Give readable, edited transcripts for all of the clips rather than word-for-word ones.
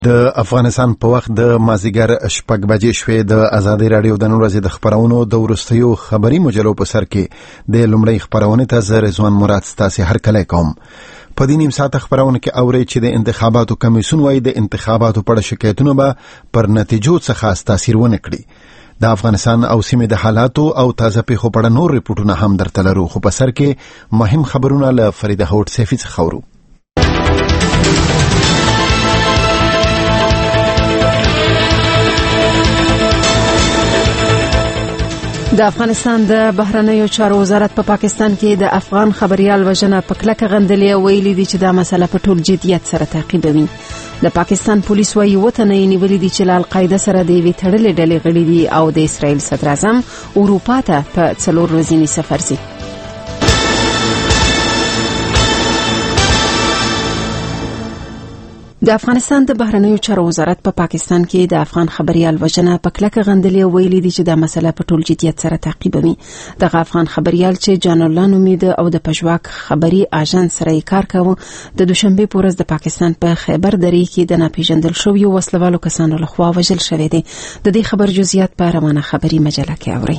د افغانستان په وخت د مازیګر 6 بجې شوې د آزادي رادیو د نن ورځې د خبرونو د ورستیو خبري مجلو په سر کې د لومړی خبرونه ته زه رضوان مراد ستاسو هر کله کوم. په دې نیم ساعت خبرونه کې اوري چې د انتخاباتو کمیسیون وايي د انتخاباتو په اړه شکایتونه به پر نتیجو څخه تاثیر ونه کړي. د افغانستان او سیمې د حالاتو او تازه پیښو په اړه نور ریپورتونه هم درته لرو، خو په سر کې مهم خبرونه له فریده هوټ سیفی څخه خورو. د افغانستان د بهرنیو چارو وزارت په پاکستان کې د افغان خبريال وژنه په کلکه غندلې، ویلي دي چې دا مسله په ټول جديت سره تعقیبوي. د پاکستان پولیس وايي وطن یې نیولې دي چې له القاعده سره د وی تړلې ډلې غړي دي او د اسرائیل صدر اعظم اروپا ته په 4 ورځنی سفر ځي. د افغانستان د بهرنیو چارو وزارت په پاکستان کې د افغان خبريال وژنه په کلکه غندلې، ویلي دي چې دا مسله په ټول جديت سره تعقیبوي. دغه افغان خبريال چې جان الله نومید او د پژواک خبري اژانس سره کار کاوه، د دوشنبه په ورځ د پاکستان په خیبر درې کې د ناپېژندل شویو وسلوالو کسانو لخوا وژل شوی دی. د دې خبر جزئیات په روانه خبري مجله کې اوري.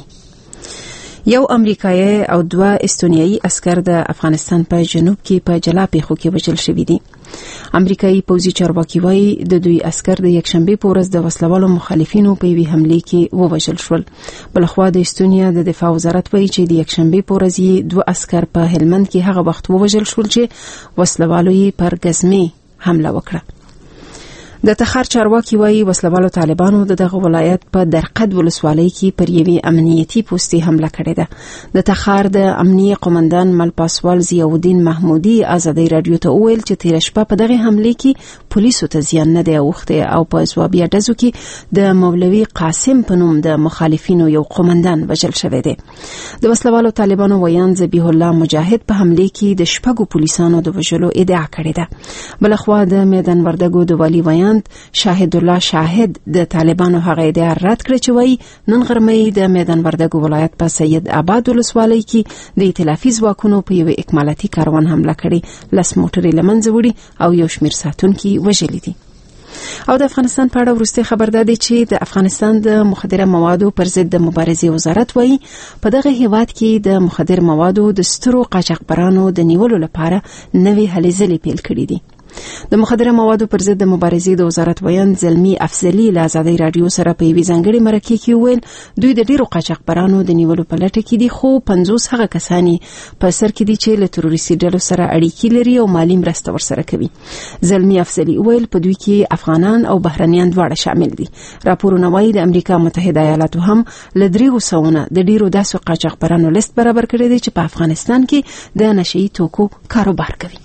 یو امریکایي او 2 استونیایي عسكر د افغانستان په جنوب کې په جلا پیښو کې وژل شوي دي. امریکایي پوځي چارواکي وايي د دوی عسكر د یکشنبه په ورځ د وسلوالو مخالفینو په وی حمله کې ووژل شول. بلخوا د استونیا د دفاع وزارت وايي چې د یکشنبه په ورځ 2 عسكر په هلمند کې هغه وخت ووژل شول چې وسلوالو یې پر غزمه حمله وکړه. د تخار چارواکي وايي وسلوالو طالبانو دغه ولایت په درقد ولسوالۍ کې پر یوې امنیتي پوسټي حمله کړې ده. د تخار د امنیه قومندان ملپاسوال ضیاءالدین محمودي آزادي رادیو ته وویل چې تیر شپه په دغه حمله کې پولیسو ته زیان نه دی اوخته او په ځوابي ډزو کې د مولوي قاسم په نوم د مخالفینو یو قومندان وژل شوی دی. د وسلوالو طالبانو ویان ذبیح الله مجاهد په حمله کې د شپږو پولیسانو د وژلو ادعا کړې ده. بلخوا د میدان وردګو د والی ویان شاهد الله شاهد د طالبانو هغه ادعا رد کړ چې وایي نن غرمې د میدان وردګو ولایت په سید آباد ولسوالۍ کې د ائتلافي ځواکونو په یو اکمالاتي کاروان حمله کړې، 10 موټرې له منځه وړي او یو شمېر ساتونکي وژلي دي. او د افغانستان په اړه وروستي خبر ده چې د افغانستان د مخدره موادو پر ضد د مبارزې وزارت وايي په دغه هیواد کې د مخدر موادو د سترو قاچاقبرانو د نیولو لپاره نوې هلې ځلې پیل کړې دي. د مخدره موادو پر ضد د مبارزې د وزارت ویان زلمی افضلی له آزادي رادیو سره په یوې ځانګړې مرکه کې ویل دوی د ډیرو قاچاقبرانو د نیولو په لټه کې دي، خو 50 هغه کسانی په سر کې دي چې له تروریستي ډلو سره اړیکې لري او مالی مرسته ورسره کوي. زلمی افضلی ویل په دوی کې افغانان او بهرنیان دواړه شامل دي. راپورونه وايي د امریکا متحده ایالاتو هم له 300 د ډیرو داسې قاچاقبرانو لیست برابر کړی دی چې په افغانستان کې د نشئی توکو کاروبار کوي.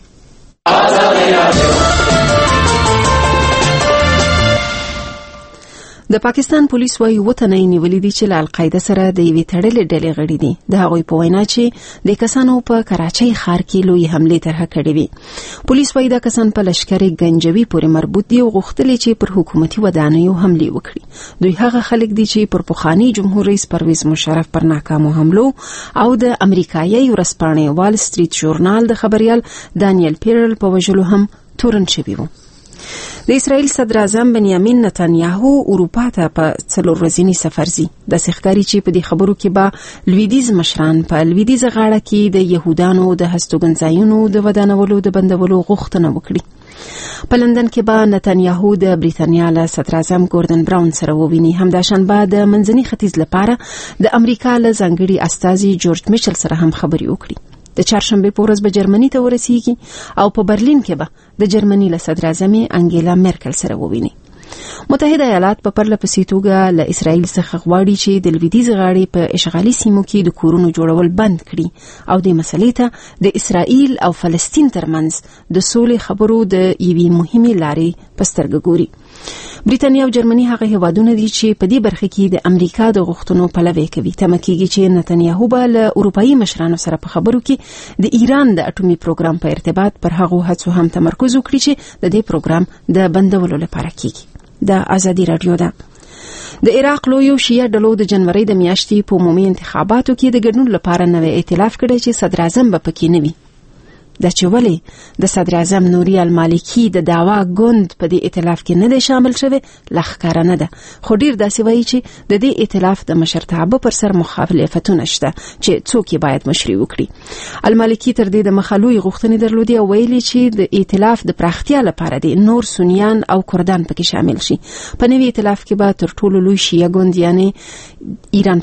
د پاکستان پولیس وايي وطن یې نیولې دي چې له القاعده سره د یوې تړلې ډلې غړي دي. د هغوی په وینا چې د کسانو په کراچۍ ښار کې لوی حمله طرحه کړې وي. پولیس وايي دا کسان په لشکري گنجوي پورې مربوط دي او غوښتل چې پر حکومتي ودانیو حمله وکړي. دوی هغه خلک دي چې پر پخوانی جمهور رئیس پرویز مشرف پر ناکامو حملو او د امریکایي ورځپاڼې وال سټریټ ژورنال د خبريال دانیل پیرل په وژلو هم تورن شوی وو. د اسرائیل صدر اعظم بنیامین نتانیاهو اروپا ته په 4 ورځنی سفر ځي. د ښکاری چې په دې خبرو کې به لویدیز مشران په لویدیز غاړه کې د يهودانو د هستوګنځایونو د ودانولو د بندولو غوښتنه وکړي. په لندن کې به نتانیاهو د بریتانیا له صدر اعظم ګوردن براون سره وویني. همداشان به د منځني ختیځ لپاره د امریکا له ځانګړي استازي جورج میچل سره هم خبري وکړي. د چهارشنبه په ورځ به جرمني ته ورسیږي او په برلین کې به د جرمني له صدر اعظم انګیلا مرکل سره وویني. متحده ایالات په پرله پسې توګه له اسرائیل څخه غواړي چې د لویدیځ غاړې په اشغالي سیمو کې د کورونو جوړول بند کړي او د مسلې ته د اسرائیل او فلسطین ترمنځ د سولې خبرو د یوې مهمې لارې په سترګه ګوري. بریتانیا او جرمني هغه هیوادونه دي چې په دې برخه کې د امریکا د غوښتنو پلوي کوي. تمه کېږي چې نتانیاهو به له اروپאי مشرانو سره په خبرو کې د ایران د اټومي پروګرام په ارتباط پر هغو هڅو هم تمرکز وکړي چې د دې پروګرام د بندولو لپاره کېږي. د آزادي رادیو ده. د عراق لویو شیعه ډلو د جنوري د میاشتې په عمومي انتخاباتو کې د ګډون لپاره نوې ائتلاف کړی چې صدر اعظم به پکې نه وي. د چولې د صدر اعظم نوري المالکی د دعوا ګوند په دې ائتلاف کې نه شامل شوی لخکاره نه ده، خو ډیر داسې وایي چې د دې ائتلاف د مشرتابه پر سر مخالفتونه شته چې څوک باید مشري وکړي. المالکی تر دې د مخالوي غوښتنې درلودې او ویلي چې د ائتلاف د پراختیا لپاره د نور سنیان او کردان پکې شامل شي. په نوي ائتلاف کې به تر ټولو لوی شیعه ګوند یعنی ایران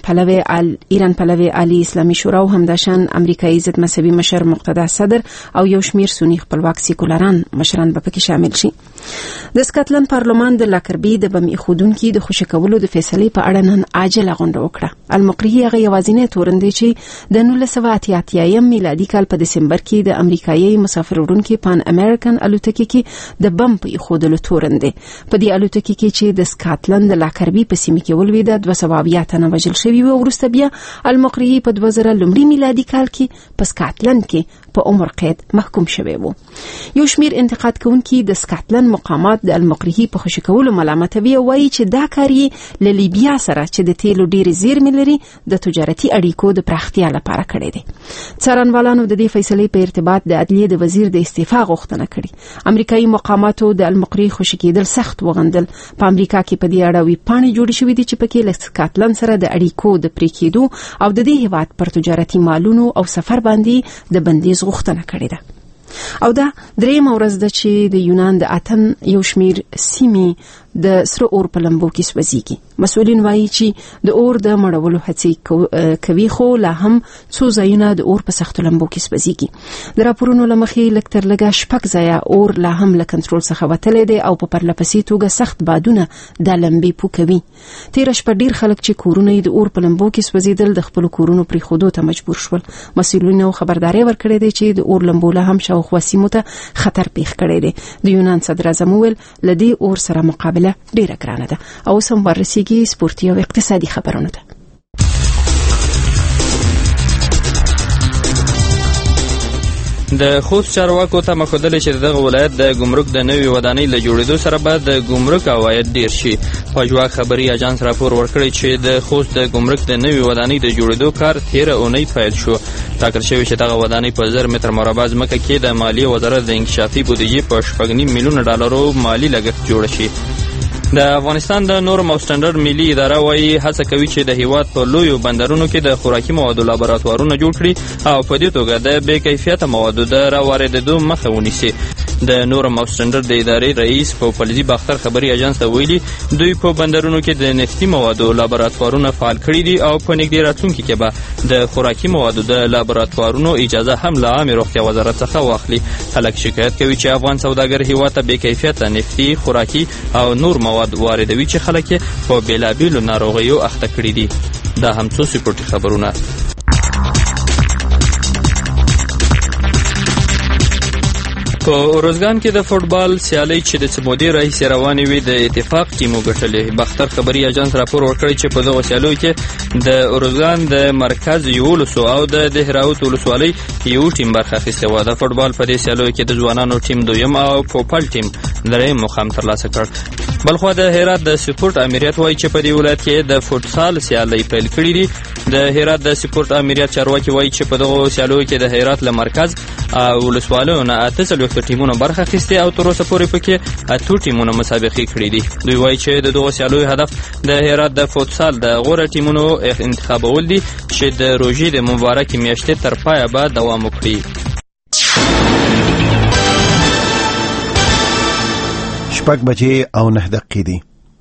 پلوی عالی اسلامي شورا او همداشان امریکایي ضد مذهبي مشر مقتدا صدر او یو شمیر سنی خپلواک سیکولران مشران به پکې شامل شي. د سکاټلند پارلمان د لاکربي د بم ایښودونکو د خوشی کولو د فیصلې په اړه نن عاجله غونډه وکړه. المقري هغه یوازینی تورن دی چې د 1988 میلادي کال په دسمبر کې د امریکایي مسافر وړونکو پان امریکن الوتکې کې د بم په ایښودلو تورن دی. په دې الوتکې کې چې د سکاټلند د لاکربي په سیمه کې ولوي د 200 تنه وژل شوي او وروسته بیا المقري په 2000 میلادي کال کې په سکاټلند کې په عمر قید محکوم شوی وو. یو شمیر انتقاد کوونکي د سکاټلند مقامات د المقري په خوشی کولو ملامتوي او وایي چې دا کار یې له لیبیا سره چې د تیلو ډېر زیرمې لري د تجارتي اړیکو د پراختیا لپاره کړی دی. څارنوالانو د دې فیصلې په ارتباط د عدلیې د وزیر د استعفا غوښتنه کړې. امریکایي مقاماتو د المقري خوشی کېدل سخت وغندل. په امریکا کې په دې اړه وی پاڼې جوړې شوې دي چې پکې له سکاټلند سره د اړیکو د پرې کېدو او د دې هیواد پر تجارتي مالونو او سفر باندې د بندیز غوښتنه کړې ده. او دا درېمه ورځ ده چې د یونان د اتن یو شمیر سیمې د سره اور په لمبو کې سوځيږي. مسؤلین وایي چې د اور د مړولو هڅې کوي خو لا هم څو ځایونه د اور په سختو لمبو کې سوځيږي. د راپورونو لمخې لکتر لګا شپږ ځایه اور لا هم له کنټرول څخه وتلی دی او په پرلپسې توګه سخت بادونه د لمبې پوکوي. تیر شپه ډیر خلک چې کورونه د اور په لمبو کې سوځیدل د خپل کورونو پرې خودو ته مجبور شول. مسؤلینو خبرداري ورکړې ده چې د اور لمبو له هم شاوخوا سیمو ته خطر پیښ کړی دی. د یونان صدر اعظم ویل لدی اور سره مقابله ډیره ګرانه ده. او سم ورسیږي سپورتي او اقتصادي خبرونه ده. د خوست چارواکو ته مخدل چې دغه ولایت د ګمرک د نوې ودانۍ له جوړېدو سره به د ګمرک عواید ډیر شي. پژواک خبري اژانس راپور ورکړی چې د خوست د ګمرک د نوې ودانۍ د جوړېدو کار 13 اونۍ پیل شو. ټاکل شوی چې دغه ودانۍ په 1000 متر مربع ځمکه کې د مالیې وزارت د انکشافي بودیجې په 8.9 میلیون ډالرو مالی لګښت جوړ شي. د افغانستان د نورم او سټنډرډ ملي اداره وايي هڅه کوي چې د هیواد په لویو بندرونو کې د خوراکي موادو لابراتوارونه جوړ کړي او په دې توګه د بې کیفیته موادو د راواردېدو مخه ونیسي. د نورم او سټنډرډ د ادارې رئیس په فلزي باختر خبري اژانس ته ویلي دوی په بندرونو کې د نفتي موادو لابراتوارونه فعال کړي دي او په نږدې راتلونکي کې به د خوراکي موادو د لابراتوارونو اجازه هم له عامه روغتیا وزارت څخه واخلي. خلک شکایت کوي چې افغان سوداګر هیواد ته بې کیفیته نفتي خوراکي او نور مواد واردوي چې خلک په بیلابیلو ناروغیو اخته کړي دي. دا هم څو سپورتي خبرونه. په اروزګان کې د فوټبال سیالي چې د سمودي رئیس روانې وي د اتفاق ټیمو ګټلې. باختر خبري اژانس راپور ورکړی چې په دغه سیالیو کې د اروزګان د مرکز یولسو او د دهراوت ولسوالۍ یو ټیم برخه اخیسته و. د فوټبال په دې سیالیو کې د ځوانانو ټیم دویم او پوپل ټیم دریم مقام ترلاسه کړ. بلخو د هرات د سپورت امریت وایي چې په دې ولایت کې د فوټسال سیالي پیل کړې دي. د هرات د سپورت امریت چارواکي وایي چې په دغه سیالیو کې د هرات له مرکز او ولسوالۍ نه 48 ټیمونو برخه اخیسته او تر اوسه پورې پکې 8 ټیمونو مسابقې کړې دي. دوی وایي چې د دغه سیالیو هدف د هرات د فوټسال د غوره ټیمونو انتخابول دي چې د روژې د مبارکې میاشتې تر پایه به دوام وکړي. شپږ بجې او 9 دقیقې دي.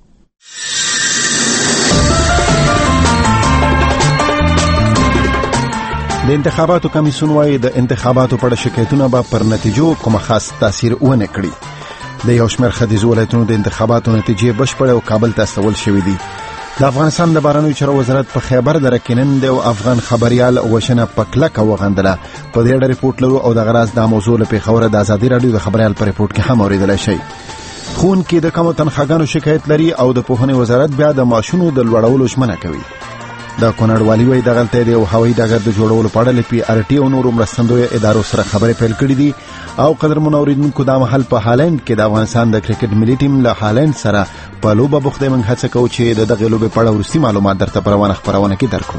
د انتخاباتو کمیسیون وايي د انتخاباتو په اړه شکایتونه به پر نتیجو کوم خاص تاثیر ونه کړي. د یو شمېر ختیځو ولایتونو د انتخاباتو نتیجې بشپړ او کابل ته استول شوې دي. د افغانستان د بهرنیو چارو وزارت په خیبر دره کې نن د افغان خبريال وشنه په کلکه وغندله. په دې اړه ریپورت لرو او د غراز د موضوع له پیښور د ازادي رادیو د خبريال په ریپورت کې هم اوریدل شي. خون کې د کم تنخواګانو شکایت لري او د پوهنې وزارت بیا د ماشونو د لوړولو ژمنه کوي. د کونړ والی وای دغلته د هوایي ډګر د جوړولو په اړه لپی ارټي او نورو مرستندوی ادارو سره خبرې پیل کړې دي او قدرمن اوریدونکو د محل په هالند کې د افغانستان د کرکټ ملي ټیم له هالند سره په لوبه بوخته من هڅه کوي چې دغه لوبه په اړه ورستی معلومات درته پروانه خبرونه کې درکړو.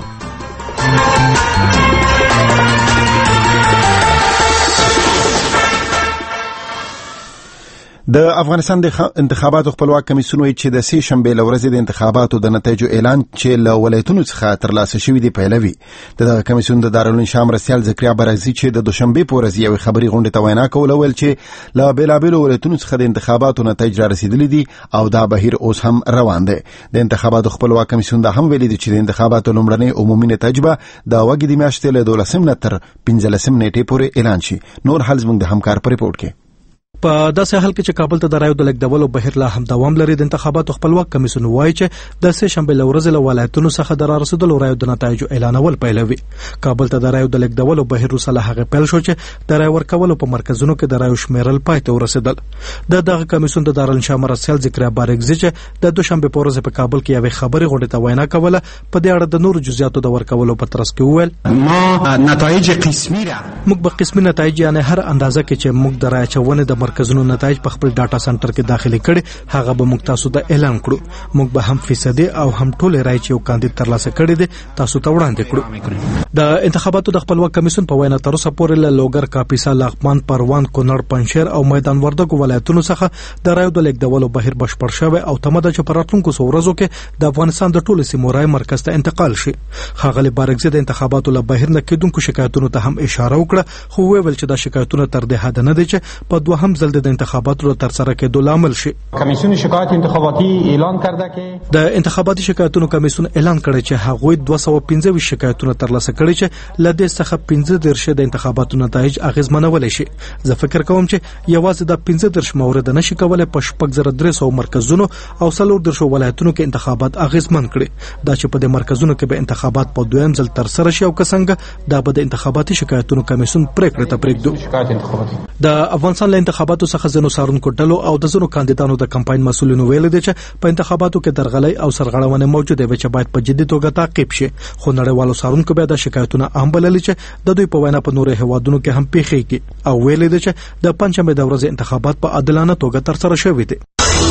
د افغانستان د انتخاباتو خپلواک کمیسیون وایي چې د سې شنبې لورځې د انتخاباتو د نتایجو اعلان چې له ولایتونو څخه ترلاسه شوی دی پیلوي. دغه کمیسیون د دارالعلوم شام مرستیال زکریا برغزي چې د دوشنبې په ورځ یو خبري غونډه ته وینا کوله ویل چې له بیلابیلو ولایتونو څخه د انتخاباتو نتایج را رسیدلي دي او دا بهیر اوس هم روان دی. د انتخاباتو خپلواک کمیسیون دا هم ویلي دی چې د انتخاباتو لومړنۍ عمومي نتایج به د وګړي د میاشتې له 12 نه تر 15 نیټې پورې اعلان شي. نور حال زموږ د همکار په ریپورت کې. په داسې حال کې چې کابل ته د رایو د لیږدولو بهیر لا هم دوام لري، د انتخاباتو خپلواک کمیسیون وایي چې د سې شنبې له ورځې له ولایتونو څخه د رارسېدلو رایو د نتایجو اعلانول پیلوي. کابل ته د رایو د لیږدولو بهیر وروسته له هغې پیل شو چې د رای ورکولو په مرکزونو کې د رایو شمیرل پای ته ورسېدل. د دغه کمیسیون د دارالعلوم شام مرستیال زکریا برغزي چې د دوشنبې په ورځ په کابل کې یوې خبري غونډې ته وینا کوله، په دې اړه د نورو جزئیاتو د ورکولو په ترڅ کې وویل ما نتایج قسمی را موږ به قسمي نتایج یعنی هر اندازه کې چې موږ د رای چونې د مرکزونو نتایج په خپل ډاټا سنټر کې داخلي کړي هغه به موږ تاسو ته اعلان کړو. موږ به هم فیصدي او هم ټول رای چې یو کاندید ترلاسه کړي دي تاسو ته وړاندې کړو. د انتخاباتو د خپلواک کمیسیون په وینا تر اوسه پورې له لوګر، کاپیسا، لغمان، پروان، کونړ، پنجشیر او میدان وردګو ولایتونو څخه د رایو د لیږدولو بهیر بشپړ شوی او تمه ده چې په راتلونکو څو ورځو کې د افغانستان د ټولو سیمو رای مرکز ته انتقال شي. ښاغلي برغزي د انتخاباتو له بهیر نه کېدونکو شکایتونو ته هم اشاره وکړه، خو وویل چې دا شکایتونه تر دې حد نه دي چې په دوهم ځل د انتخاباتو له ترسره کېدو لامل شي. کمیسیون شکایت انتخاباتی اعلان کرده که د انتخاباتي شکایتونو کمیسیون اعلان کړی چې هغوی 215 شکایتونه ترلاسه کړي چې له دې څخه 15 د انتخاباتو نتایج اغیزمنول شي. زه فکر کوم چې یوازې د 15 مورد نشي کولای په 4300 مرکزونو او 4 ولایتونو کې انتخابات اغیزمن کړي. دا چې په دې مرکزونو کې به انتخابات په دویم ځل ترسره شي او څنګه دا به د انتخاباتي شکایتونو کمیسیون پریکړه ته پرېږدي. د افغانستان له انتخاباتو څخه ځینو څارونکو ډلو او د ځینو کاندیدانو د کمپاین مسؤلینو ویل دي چې په انتخاباتو کې درغلۍ او سرغړونې موجوده وي چې باید په جدي توګه تعقیب شي. خو نړیوالو څارونکو بیا د شکایتونو عام بللي چې د دوی په وینا په نورو هیوادونو کې هم پیښیږي او ویل دي چې د پنځمې د ورځې انتخابات په عادلانه توګه ترسره شوي دي.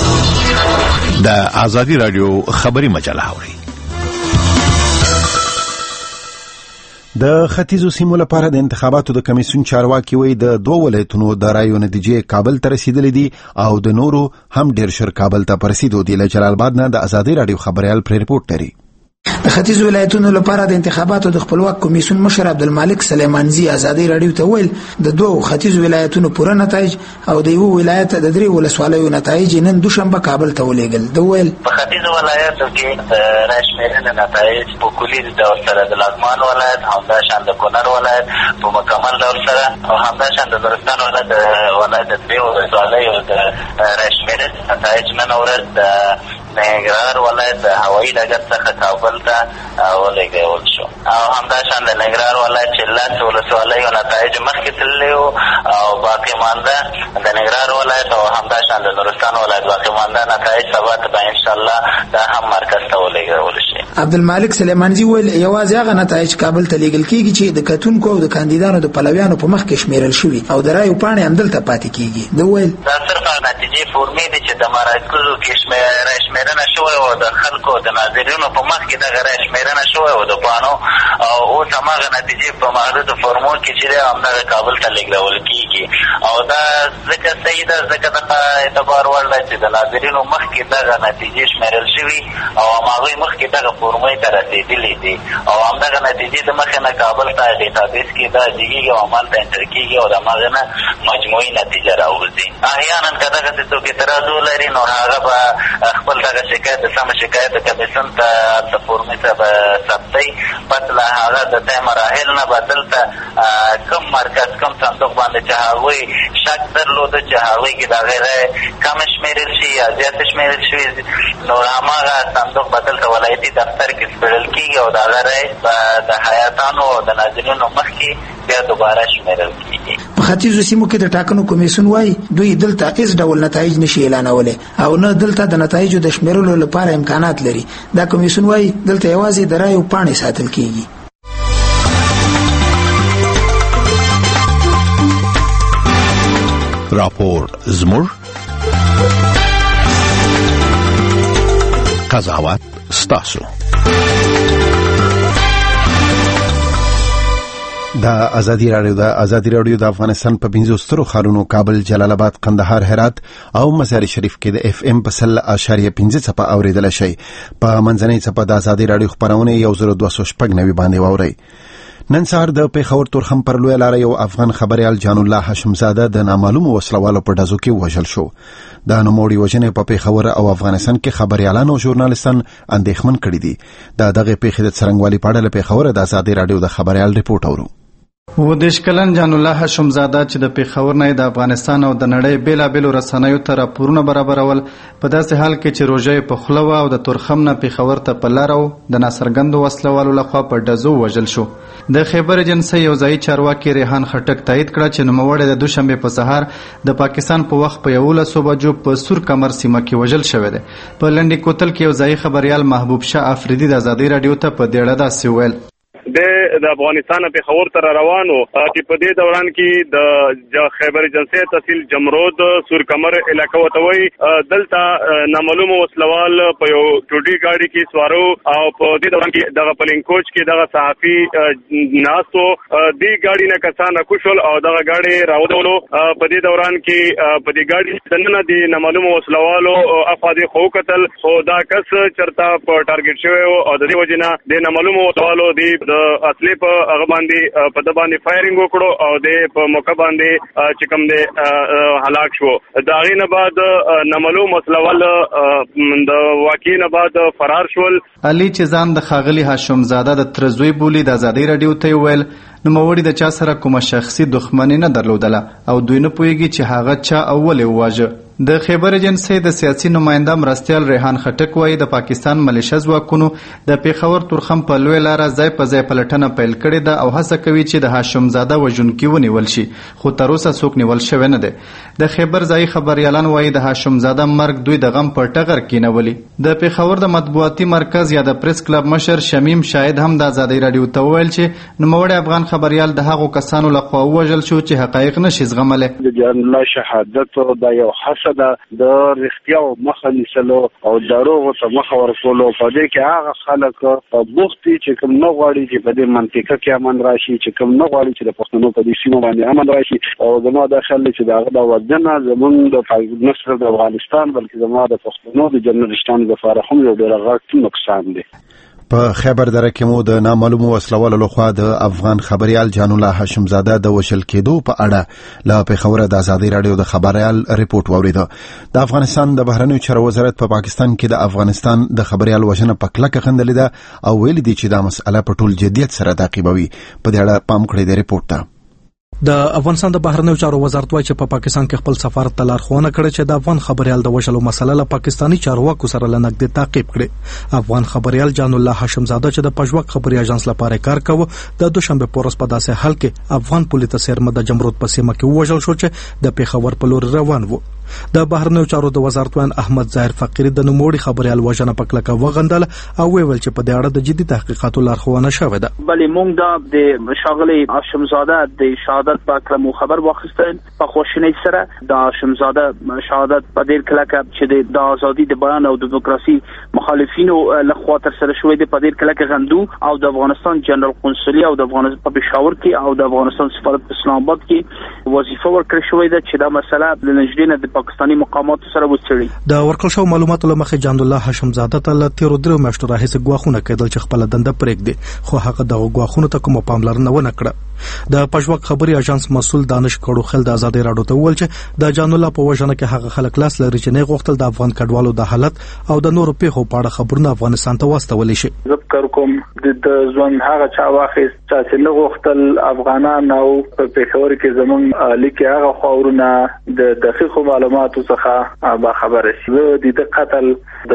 د آزادي رادیو خبري مجله اوري. د ختیځو سیمو لپاره د انتخاباتو د کمیسیون چارواکي وایي د دوه ولایتونو د رایو نتیجې کابل ته رسیدلې دي او د نورو هم ډیر شر کابل ته پرسیدو دي. له جلال آباد نه د آزادي رادیو خبريال پر ریپورت لري. د ختیځو ولایتونو لپاره د انتخاباتو د خپلواک کمیسیون مشر عبدالمالک سلیمانزي آزادي رادیو ته ویل د دوه ختیځو ولایتونو پوره نتایج او د یو ولایت د درې ولسوالیو نتایج نن دوشنبه کابل ته ولېږل. د ویل په ختیځو ولایتو کې د راشمیرنې نتایج په کلي ډول سره د لغمان ولایت، همداشان د کونړ ولایت په مکمل ډول سره او همداشان د نورستان ولایت د درې ولسوالیو د راشمیرنې نتایج نن ورځ د ننګرهار ولایت د هوایي ډګر څخه کابل ته ولېږدول شو او همداشان د ننګرهار ولایت چې لس ولسوالیو نتایج مخکې تللي وو او باقي مانده د ننګرهار ولایت او همداشان د نورستان ولایت باقي مانده نتایج سبا ته به انشاءالله دا هم مرکز ته ولېږدول شي. عبدالمالک سلیمانزي ویل یوازې هغه نتایج کابل ته لیږل کېږي چې د کتونکو او د کاندیدانو د پلویانو په مخ کې شمیرل شوي او د رایو پاڼې همدلته پاتې کېږي. د ویل دا صرف نتیجې فورمې دي چې د مراکزو کې شمیرنه شوې او د خلکو د ناظرینو په مخ کې دغه شمیرنه شوې او د پاڼو او اوس هماغه نتیجې په محدودو فورمو کې چې همدغه کابل ته لیږدول کېږي او دا ځکه صحیح ده ځکه دغه اعتبار وړ ده چې د ناظرینو مخ کې دغه نتیجې شمیرل شوي او هماغوی مخکې دغه فورمې ته رسېدلي دي او همدغه نتیجې د مخې نه کابل ته ډیټابیس کې دا جګېږي او همالته انټر کېږي او د هماغه نه مجموعي نتیجه راوځي. احیانا که دغسې څوک اعتراض ولري نو هغه به خپل دغه شکایت د سمه شکایت د کمیسیون ته د فورمې ته به ثبتوي. پس له هغه د ځای مراحل نه به دلته کوم مرکز کوم صندوق باندې چې هغوی شک درلوده چې هغوی کې د هغې رایې کم شمېرل شي یا زیاته شمېرل شوي نو هماغه صندوق به دلته ولایتي دفتر کې سپړل کېږي او د هغه رایې به د حیاتانو او د ناظرینو مخکې بیا دوباره شمېرل کېږي. په ختیځو سیمو کې د ټاکنو کمیسیون وایي دوی دلته هیڅ ډول نتایج نشي اعلانولی او نه دلته د نتایجو د شمیرلو لپاره امکانات لري. دا کمیسیون وایي دلته یوازې د رایو پاڼې ساتل کېږي. راپور زموږ قضاوت ستاسو. د ازادي رادیو د افغانستان په 15 سترو ښارونو کابل، جلال آباد، قندهار، هرات او مزار شریف کې د FM په 100.5 څپه اوریدل شي. په منځنۍ څپه د ازادي رادیو خبرونه 1290 باندې واوري. نن سهار د پیښور تورخم پر لوی لار یو افغان خبريال جان الله هاشمزاده د نامعلوم وسلوالو په ډزو کې وژل شو. د نوموړي وژنې په پیښور او افغانستان کې خبريالان او ژورنالستان اندېښمن کړي دي. دغه پیښې د څرنګوالي په اړه له پیښور د ازادي رادیو د خبريال ریپورت اورو. و دیش کلن جان الله هاشمزاده چې د پیښور نه د افغانستان او د نړۍ بیلابیلو رسنیو ته راپورونه برابرول په داسې حال کې چې روژه په خوله او د تورخم نه پیښور ته په لار او د ناڅرګندو وسلوالو لخوا په ډزو وژل شو. د خیبر ایجنسۍ یو ځایي چارواکي ریحان خټک تایید کړه چې نوموړی د دوشنبه په سهار د پاکستان په وخت په 11 بجو په سور کمر سیمه کې وژل شوی دی. په لنډي کوتل کې یو ځایي خبريال محبوب شاه افریدي د ازادي رادیو ته په دې اړه داسې وویل: د افغانستان په خبر تر روانو چې په دې دوران کې د خیبر ایجنسۍ تحصیل جمرود سور کمر علاقه وتوي دلته نامعلوم وسلوال په یو ټوډي گاډي کې سوارو او په دې دوران کې دغه پلین کوچ کې دغه صحافي ناسو دی گاډي نه کسان کوشل او دغه گاډي راودولو. په دې دوران کې په دې گاډي دننه د نامعلوم وسلوالو افادي خو قتل خو دا کس چرتا په ټارګټ شوی او د دې وجنه د نامعلوم وسلوالو دی اصلي په هغه باندې په د باندې فایرینګ وکړو او د په موقع باندې چې کوم دی هلاک شو. دا غینه بعد نامعلوم وسلوال د واقعي نه بعد فرار شول. علي چې ځان د خاغلی هاشمزاده د ترزوی بولی د ازادي رادیو ته ویل نوموړي د چا سره کومه شخصي دښمني نه درلودله او دوی نه پوهیږي چې هغه چا اول واژه. د خیبر ایجنسۍ د سیاسي نماینده مرستیال ریحان خټک وایي د پاکستان ملیشه ځواکونو د پیښور تورخم په لوی لار ځای په ځای پلټنه پیل کړې ده او هڅه کوي چې د هاشمزاده وژونکي ونیول شي، خو تر اوسه څوک نیول شوی نه دی. د خیبر ځایي خبریالان وایي د هاشمزاده مرګ دوی د غم په ټغر کې نیولي. د پیښور د مطبوعاتي مرکز یا د پریس کلب مشر شمیم شاهد هم د ازادي رادیو ته وویل چې نوموړی افغان خبریال د هغو کسانو لخوا ووژل شو چې حقایق نشي زغملی. د جان الله شهادت د یو حسد د رښتیاو مخه نیسلو او دروغو ته مخه ورکولو په دې کې هغه خلک بوختي چې کوم نه غواړي چې په دې منطقه کې امن راشي، چې کوم نه غواړي چې د پښتنو په دې سیمه باندې امن راشي. او زما د خل چې دغه د ودنه زمونږ د نصر د افغانستان بلکې زما د پښتنو د جنرالستان لپاره هم یو ډېر غټ نقصان دی. په خیبر دره کې مو د نامعلوم وسلوالو لخوا د افغان خبريال جان الله هاشمزاده د وژل کېدو په اړه له پیښور د ازادي رادیو د خبريال ریپورت واورید. د افغانستان د بهرنیو چارو وزارت په پاکستان کې د افغانستان د خبريال وژنه په کلکه خندلې ده او ویل دي چې دا مسأله په ټول جديت سره تعقیبوي. په دې اړه پام کړی دی ریپورت ته. د افغانستان د بهرنیو چارو وزارت وايي چې په پاکستان کې خپل سفارت ته لارښوونه کړې چې د افغان خبريال د وژلو مسله له پاکستاني چارواکو سره لنګد تعقیب کړي. افغان خبريال جان الله هاشمزاده چې د پژواک خبري اژانس لپاره کار کاوه د دوشنبه پورس په داسې حال کې افغان پولیس سرمه د جمرود په سیمه کې وژل شو چې د پیښور په لور روان وو. د بهرنیو چارو د وزارت وان احمد ظاهر فقيري د نوموړي خبريال وژنه په کلکه وغندل او ویل چې په دې اړه د جدي تحقیقاتو لارښوونه شوې ده. بلې موږ د شاغلي هاشمزاده د شهادت په کلمو خبر واخیستل په خوشنۍ سره د هاشمزاده شهادت په ډیر کلکه چې د ازادي د بیان او دیموکراسي مخالفینو لخوا تر سره شوې د په ډیر کلکه غندو او د افغانستان جنرال قونسلي او د افغانستان په پېښور کې او د افغانستان سفارت په اسلام آباد کې وظیفه ورکړې شوې ده چې دا مسله د نږدې نه پاکستاني مقاماتو سره وڅېړي. د ورکړل شو معلوماتو له مخې جان الله هاشمزاده ته له 13 میاشتو راهیسې ګواښونه کېدل چې خپل دنده پرېږدي، خو هغه د ګواښونو ته کومه پاملرنه ونه کړه. د پژواک خبري اژانس مسؤل دانش کړو خل د ازادي رادیو ته وویل چې د جان الله په وژنه کې هغه خلک لاس لري چې نه غوښتل د افغان کډوالو د حالت او د نورو پیښو په اړه خبرونه افغانستان ته واستول شي. ذکر کوم د ځوان هغه چا واخیست چې نه غوښتل افغانان او په پیښور کې زمونږ لیکي هغه خاورونه د دقیق معلوماتو څخه با خبره شي. د قتل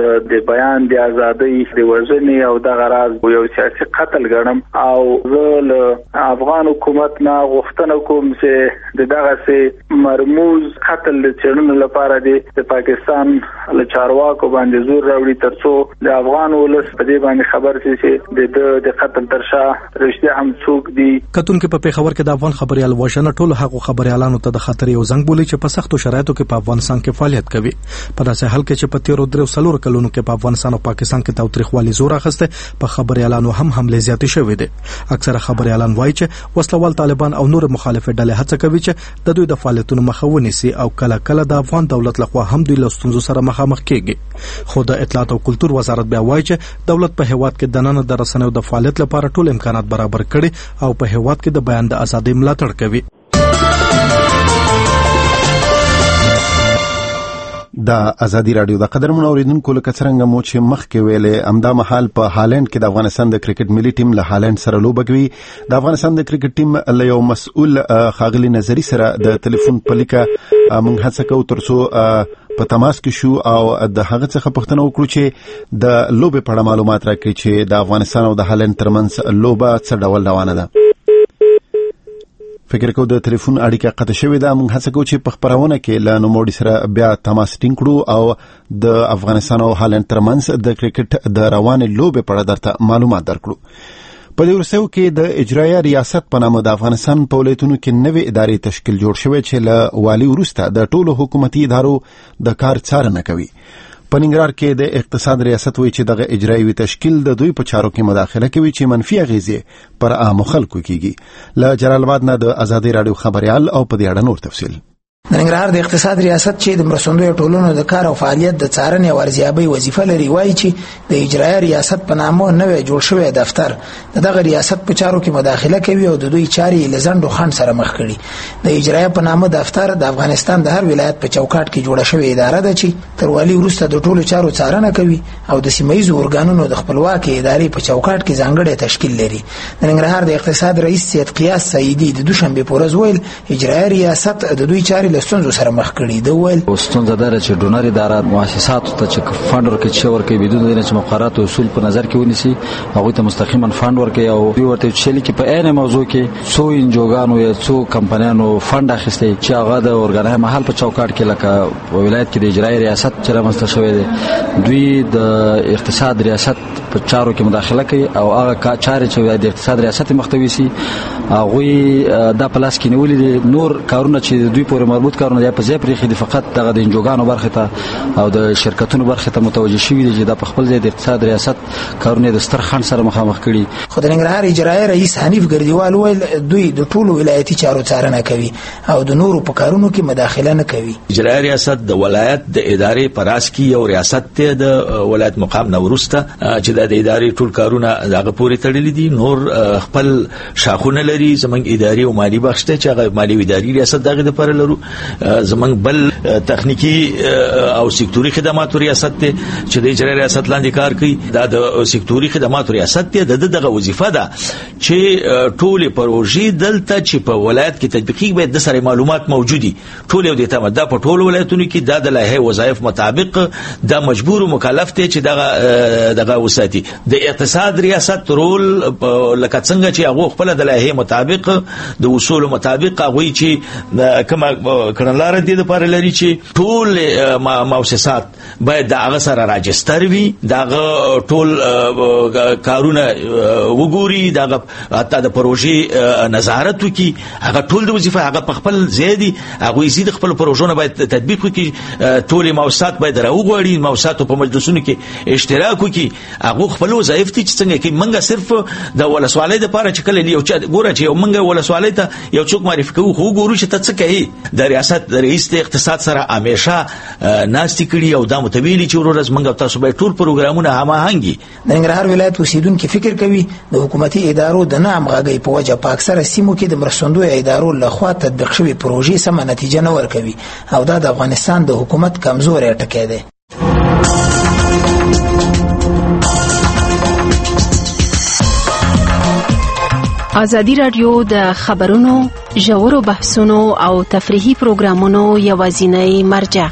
د بیان د ازادي د وژنې او د غراض یو سیاسي قتل ګڼم او زه له افغان حکومت نه غوښتنه کوم چې دغه سي مرموز قتل د چړنو لپاره د پاکستان له چارواکو باندې زور راوړي ترڅو د افغان ولس په دې باندې خبر وباسي چې د قتل تر شا رښتیا هم څوک دي. کتونکو په پیښور کې د افغان خبريال وژنه ټول هغه خبريالانو ته د خطر یو زنګ بولي چې په سختو شرایطو کې په افغانستان کې فعالیت کوي. په داسې حال کې چې په 13 کلونو کې په افغانستان او پاکستان کې تاوتریخوالي زور اخیسته په خبريالانو هم حمله زیاتې شوې ده. اکثره خبريالان وایي چې وسلوال طالبان او نور مخالف ډلې هڅه کوي چې د دوی د فعالیتونو مخه ونیسي او کله کله د افغان دولت لخوا هم دوی له ستونزو سره مخامخ کیږي. خو د اطلاعات او کلتور وزارت بیا وایي چې دولت په هیواد کې د نن د رسنیو د فعالیت لپاره ټول امکانات برابر کړي او په هیواد کې د بیان د ازادۍ ملاتړ کوي. د ازادي رادیو د قدرمن اوریدونکو لکه څنګه مو چې مخکې ویلې امدا محل په هالند کې د افغانستان د کرکټ ملي ټیم له هالند سره لوبه کوي. د افغانستان د کرکټ ټیم له یو مسؤل خاغلی نظری سره د ټلیفون په لیکه موږ هڅه کوو ترڅو په تماس کې شو او د هغه څخه پوښتنه وکړو چې د لوبې په اړه معلومات راکړي چې د افغانستان او د هالند ترمنځ لوبه څه ډول روانه ده. فکر کوم د ټلیفون اړیکه قطع شوې ده. موږ هڅه کوو چې په خبرونه کې له نوموړي سره بیا تماس ټینګ کړو او د افغانستان او هالند ترمنځ د کرکټ د روانې لوبې په اړه درته معلومات درکړو. په دې ورسېو کې د اجرایه ریاست په نامه د افغانستان په ولایتونو کې نوې ادارې تشکیل جوړ شوې چې له والي وروسته د ټولو حکومتي ادارو د کار څارنه کوي. په ننګرهار کې د اقتصاد ریاست وایي چې دغه اجرایي تشکیل د دوی په چارو کې مداخله کوي چې منفي اغیزې پر عامو خلکو کیږي. له جلال آباد نه د ازادي رادیو خبريال او په دې اړه نور تفصیل. د ننګرهار د اقتصاد ریاست چې د مرستندوی ټولنو د کار او فعالیت د څارنې او ارزیابۍ وظیفه لري وایي چې د اجرایي ریاست په نامه نوې جوړ شوی دفتر دغه ریاست په چارو کې مداخله کوي او د دوی چارې لزندو خان سره مخ کړي. د اجرایي په نامه دفتر د افغانستان د هر ولایت په چوکاټ کې جوړه شوې اداره ده چې تر والي وروسته د ټولو چارو څارنه کوي او د سیمایي اورګانونو د خپلواکي ادارې په چوکاټ کې ځانګړی تشکیل لري. د ننګرهار د اقتصاد رئیس سید قیاس سعیدی د دوشنبه په ورځ ویل اجرایي ریاست د دوی چارې لستونزو سره مخ کړي. د ویل ستونزه ده چې ډونر ادارات مؤسسات ته چې فند ورکړي چې ورکړي بدون د چې مقررات او اصول په نظر کې ونیسي هغه ته مستقیما فند ورکړي او دوی ورته چې کې په عین موضوع کې څو انجوګانو یا څو کمپنیانو فند اخیستي چې هغه د اورګانه محل په چوکاټ کې لکه ولایت کې د اجرایي ریاست چې رامنځته شوی دی دوی د اقتصاد ریاست په چارو کې مداخله کوي او هغه چارې چې د اقتصاد ریاست مختوي سي هغه د پلاس کې نیولې دي. نور کارونه چې دوی پورې مربوط کارونه یا په ځای پرې خېدي فقط دغه د انجوګانو برخه ته او د شرکتونو برخه ته متوجه شوي دي چې د خپل ځای د اقتصاد ریاست کارونه د ستر خان سره مخامخ کړي. خو د ننګرهار اجرایي رئیس حنیف ګردیوال ویل دوی د ټولو ولایتي چارو څارنه کوي او د نورو په کارونو کې مداخله نه کوي. اجرایي ریاست د ولایت د ادارې پراس کې یو ریاست ته د ولایت مقام نورسته چې د ادارې ټول کارونه دغه پورې تړلي دي. نور خپل شاخونه لري زمنګ اداري او مالی بخش ته چې هغه مالی اداري ریاست دغه لپاره لرو. زمنګ بل تخنیکی او سکتوري خدماتو ریاست ته چې د اجرایي ریاست لاندې کار کوي. دا د سکتوري خدماتو ریاست ته دغه وظیفه ده چې ټول پروژې دلته چې په ولایت کې تطبیقي باید د سره معلومات موجودي ټول یو د تمدا په ټول ولایتونو کې د لایحه وظایف مطابق د مجبور او مکلف ته چې دغه وساتي. د اقتصاد ریاست رول لکه څنګه چې هغه خپل د لایحه مطابق د اصول مطابق هغه چې کومه کړنلار دي د لپاره لري چې ټول مؤسسات باید د هغه سره راجستر وي دغه ټول کارونه وګوري دغه حتی د پروژې نظارت وکي هغه ټول د وظیفه هغه په خپل زیادي هغه زیات خپل پروژونه باید تطبیق وکي. ټول مؤسسات باید راوغړي مؤسساتو په مجلسونو کې اشتراک وکي هغه خپل وظایف ته څنګه کې منګه صرف د ولسوالۍ لپاره چې کله یو ګوره چې یو منګه ولسوالۍ ته یو څوک معرفي کوي خو ګورو چې ته څه کوي. د ریاست رئیس د اقتصاد سره همیشه ناستې کړي او دا متویلي چې ورځ منګه تاسو به ټول پروګرامونه هماهنګي. د ننګرهار ولایت اوسیدونکو فکر کوي د حکومتي ادارو د نام غږی په وجه په اکثره سیمو کې د مرستندوی ادارو لخوا تطبیق شوی پروژې سم نتیجه نه ورکوي او دا د افغانستان د حکومت کمزوري ټکی دی. ازادي رادیو د خبرونو ژورو بحثونو او تفریحي پروګرامونو یوازینی مرجع.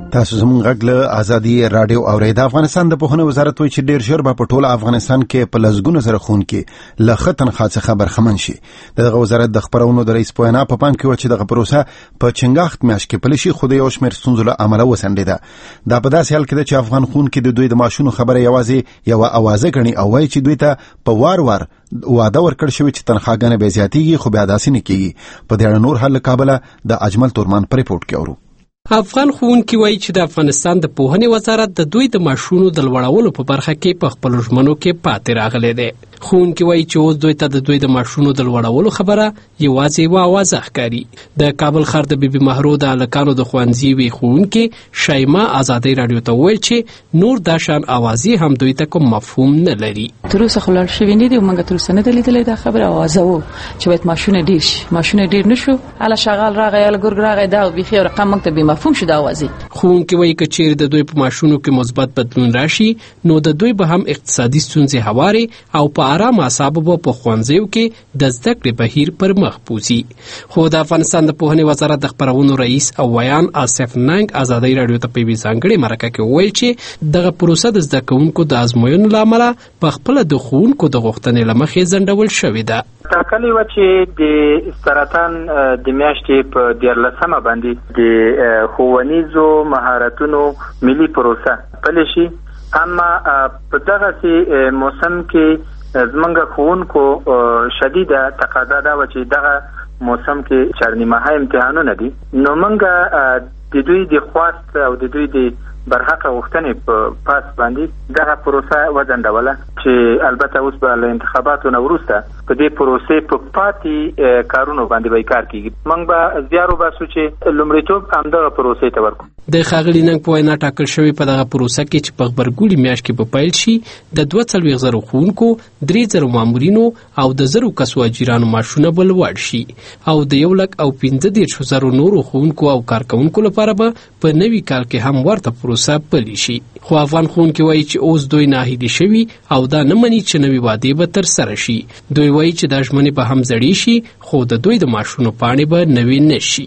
تاسو زموږ غږ له ازادي رادیو اورئ. د افغانستان د پوهنې وزارت وایي چې ډیر ژر به په ټول افغانستان کې په لسګونو زره ښوونکي له ښه تنخوا څخه برخمن شي. دغه وزارت د خبرونو د رئیس په وینا په پام کې و چې دغه پروسه په چنګاښت میاشت کې پلی شي، خو د یو شمېر ستونزو له امله وځنډېده. دا په داسې حال کې ده چې افغان ښوونکي د دوی د معاشونو خبره یوازې یوه اوازه ګڼي او وایي چې دوی ته په وار وعده ورکړل شوې چې تنخواګانې به زیاتېږي، خو بیا داسې نه کېږي. په دې اړه نور حال له کابله د اجمل تورمان په ریپورټ کې اورو. افغان ښوونکي وایي چې د افغانستان د پوهنې وزارت د دوی د معاشونو د لوړولو په برخه کې په خپلو ژمنو کې پاتې راغلی دی. ښوونکي وایي چې اوس دوی ته د دوی د معاشونو د لوړولو خبره یوازې یوه اوازه ښکاري. د کابل ښار د بیبي مهرو د هلکانو د ښوونځي وی ښوونکې شایما ازادۍ راډیو ته وویل چې نور دا شان اوازې هم دوی ته کوم مفهوم نه لري. تر اوسه خو لاړ شوي نه دي، موږ تر اوسه نه ده لیدلې دا خبره. اوازه و چې باید معاشونه ډېر شي، معاشونه ډېر نه شو، هله شغال راغی، هله ګرګ راغی، دا بیخي یو رقم موږ ته بې مفهوم شو دا اوازې. ښوونکي وایي که چیرې د دوی په معاشونو کې مثبت بدلون راشي نو د دوی به هم اقتصادي ستونزې هوارې او په ارامه اعصابو به په ښوونځیو کې د زده کړې بهیر پر مخ بوځي. خو د افغانستان د پوهنې وزارت د خپرونو رئیس او ویان آصف ننګ ازادۍ راډیو ته په یوې ځانګړې مرکه کې وویل چې دغه پروسه د زده کوونکو د ازموینو له امله په خپله د ښوونکو د غوښتنې له مخې ځنډول شوې ده. ټاکلې وه چې د سرطان د میاشتې په 14 باندې د ښوونیزو مهارتونو ملي پروسه پلی شي، اما په دغسې موسم کې زمونږ ښوونکو شدیده تقاضا دا وه چې دغه موسم کې چارنیمه امتحانونه دي، نو موږ د دوی د خواست او د دوی د برحقه غوښتنې په پاس باندې دغه پروسه وځنډوله چې البته اوس به له انتخاباتو نه وروسته په دې پروسې په پاتې کارونو باندې به کار کیږي. موږ به زیار وباسو چې لومړیتوب همدغه پروسې ته ورکړو. د ښاغلي ننګ په وینا ټاکل شوې په دغه پروسه کې چې په غبرګولي میاشت کې به پیل شي د 42,000 ښوونکو، 3,000 مامورینو او د 1,000 کسو اجیرانو معاشونه به لوړ شي او د 1,15,000 نورو ښوونکو او کارکوونکو لپاره به په نوي کال کې هم ورته پروسه پلی شي. خو افغان ښوونکي وایي چې اوس دوی ناهیلي شوي او دا نه مني چې نوي وعدې به ترسره شي. دوی وایي چې دا ژمنې به هم زړې شي خو د دوی د معاشونو پاڼې به نوي نه شي.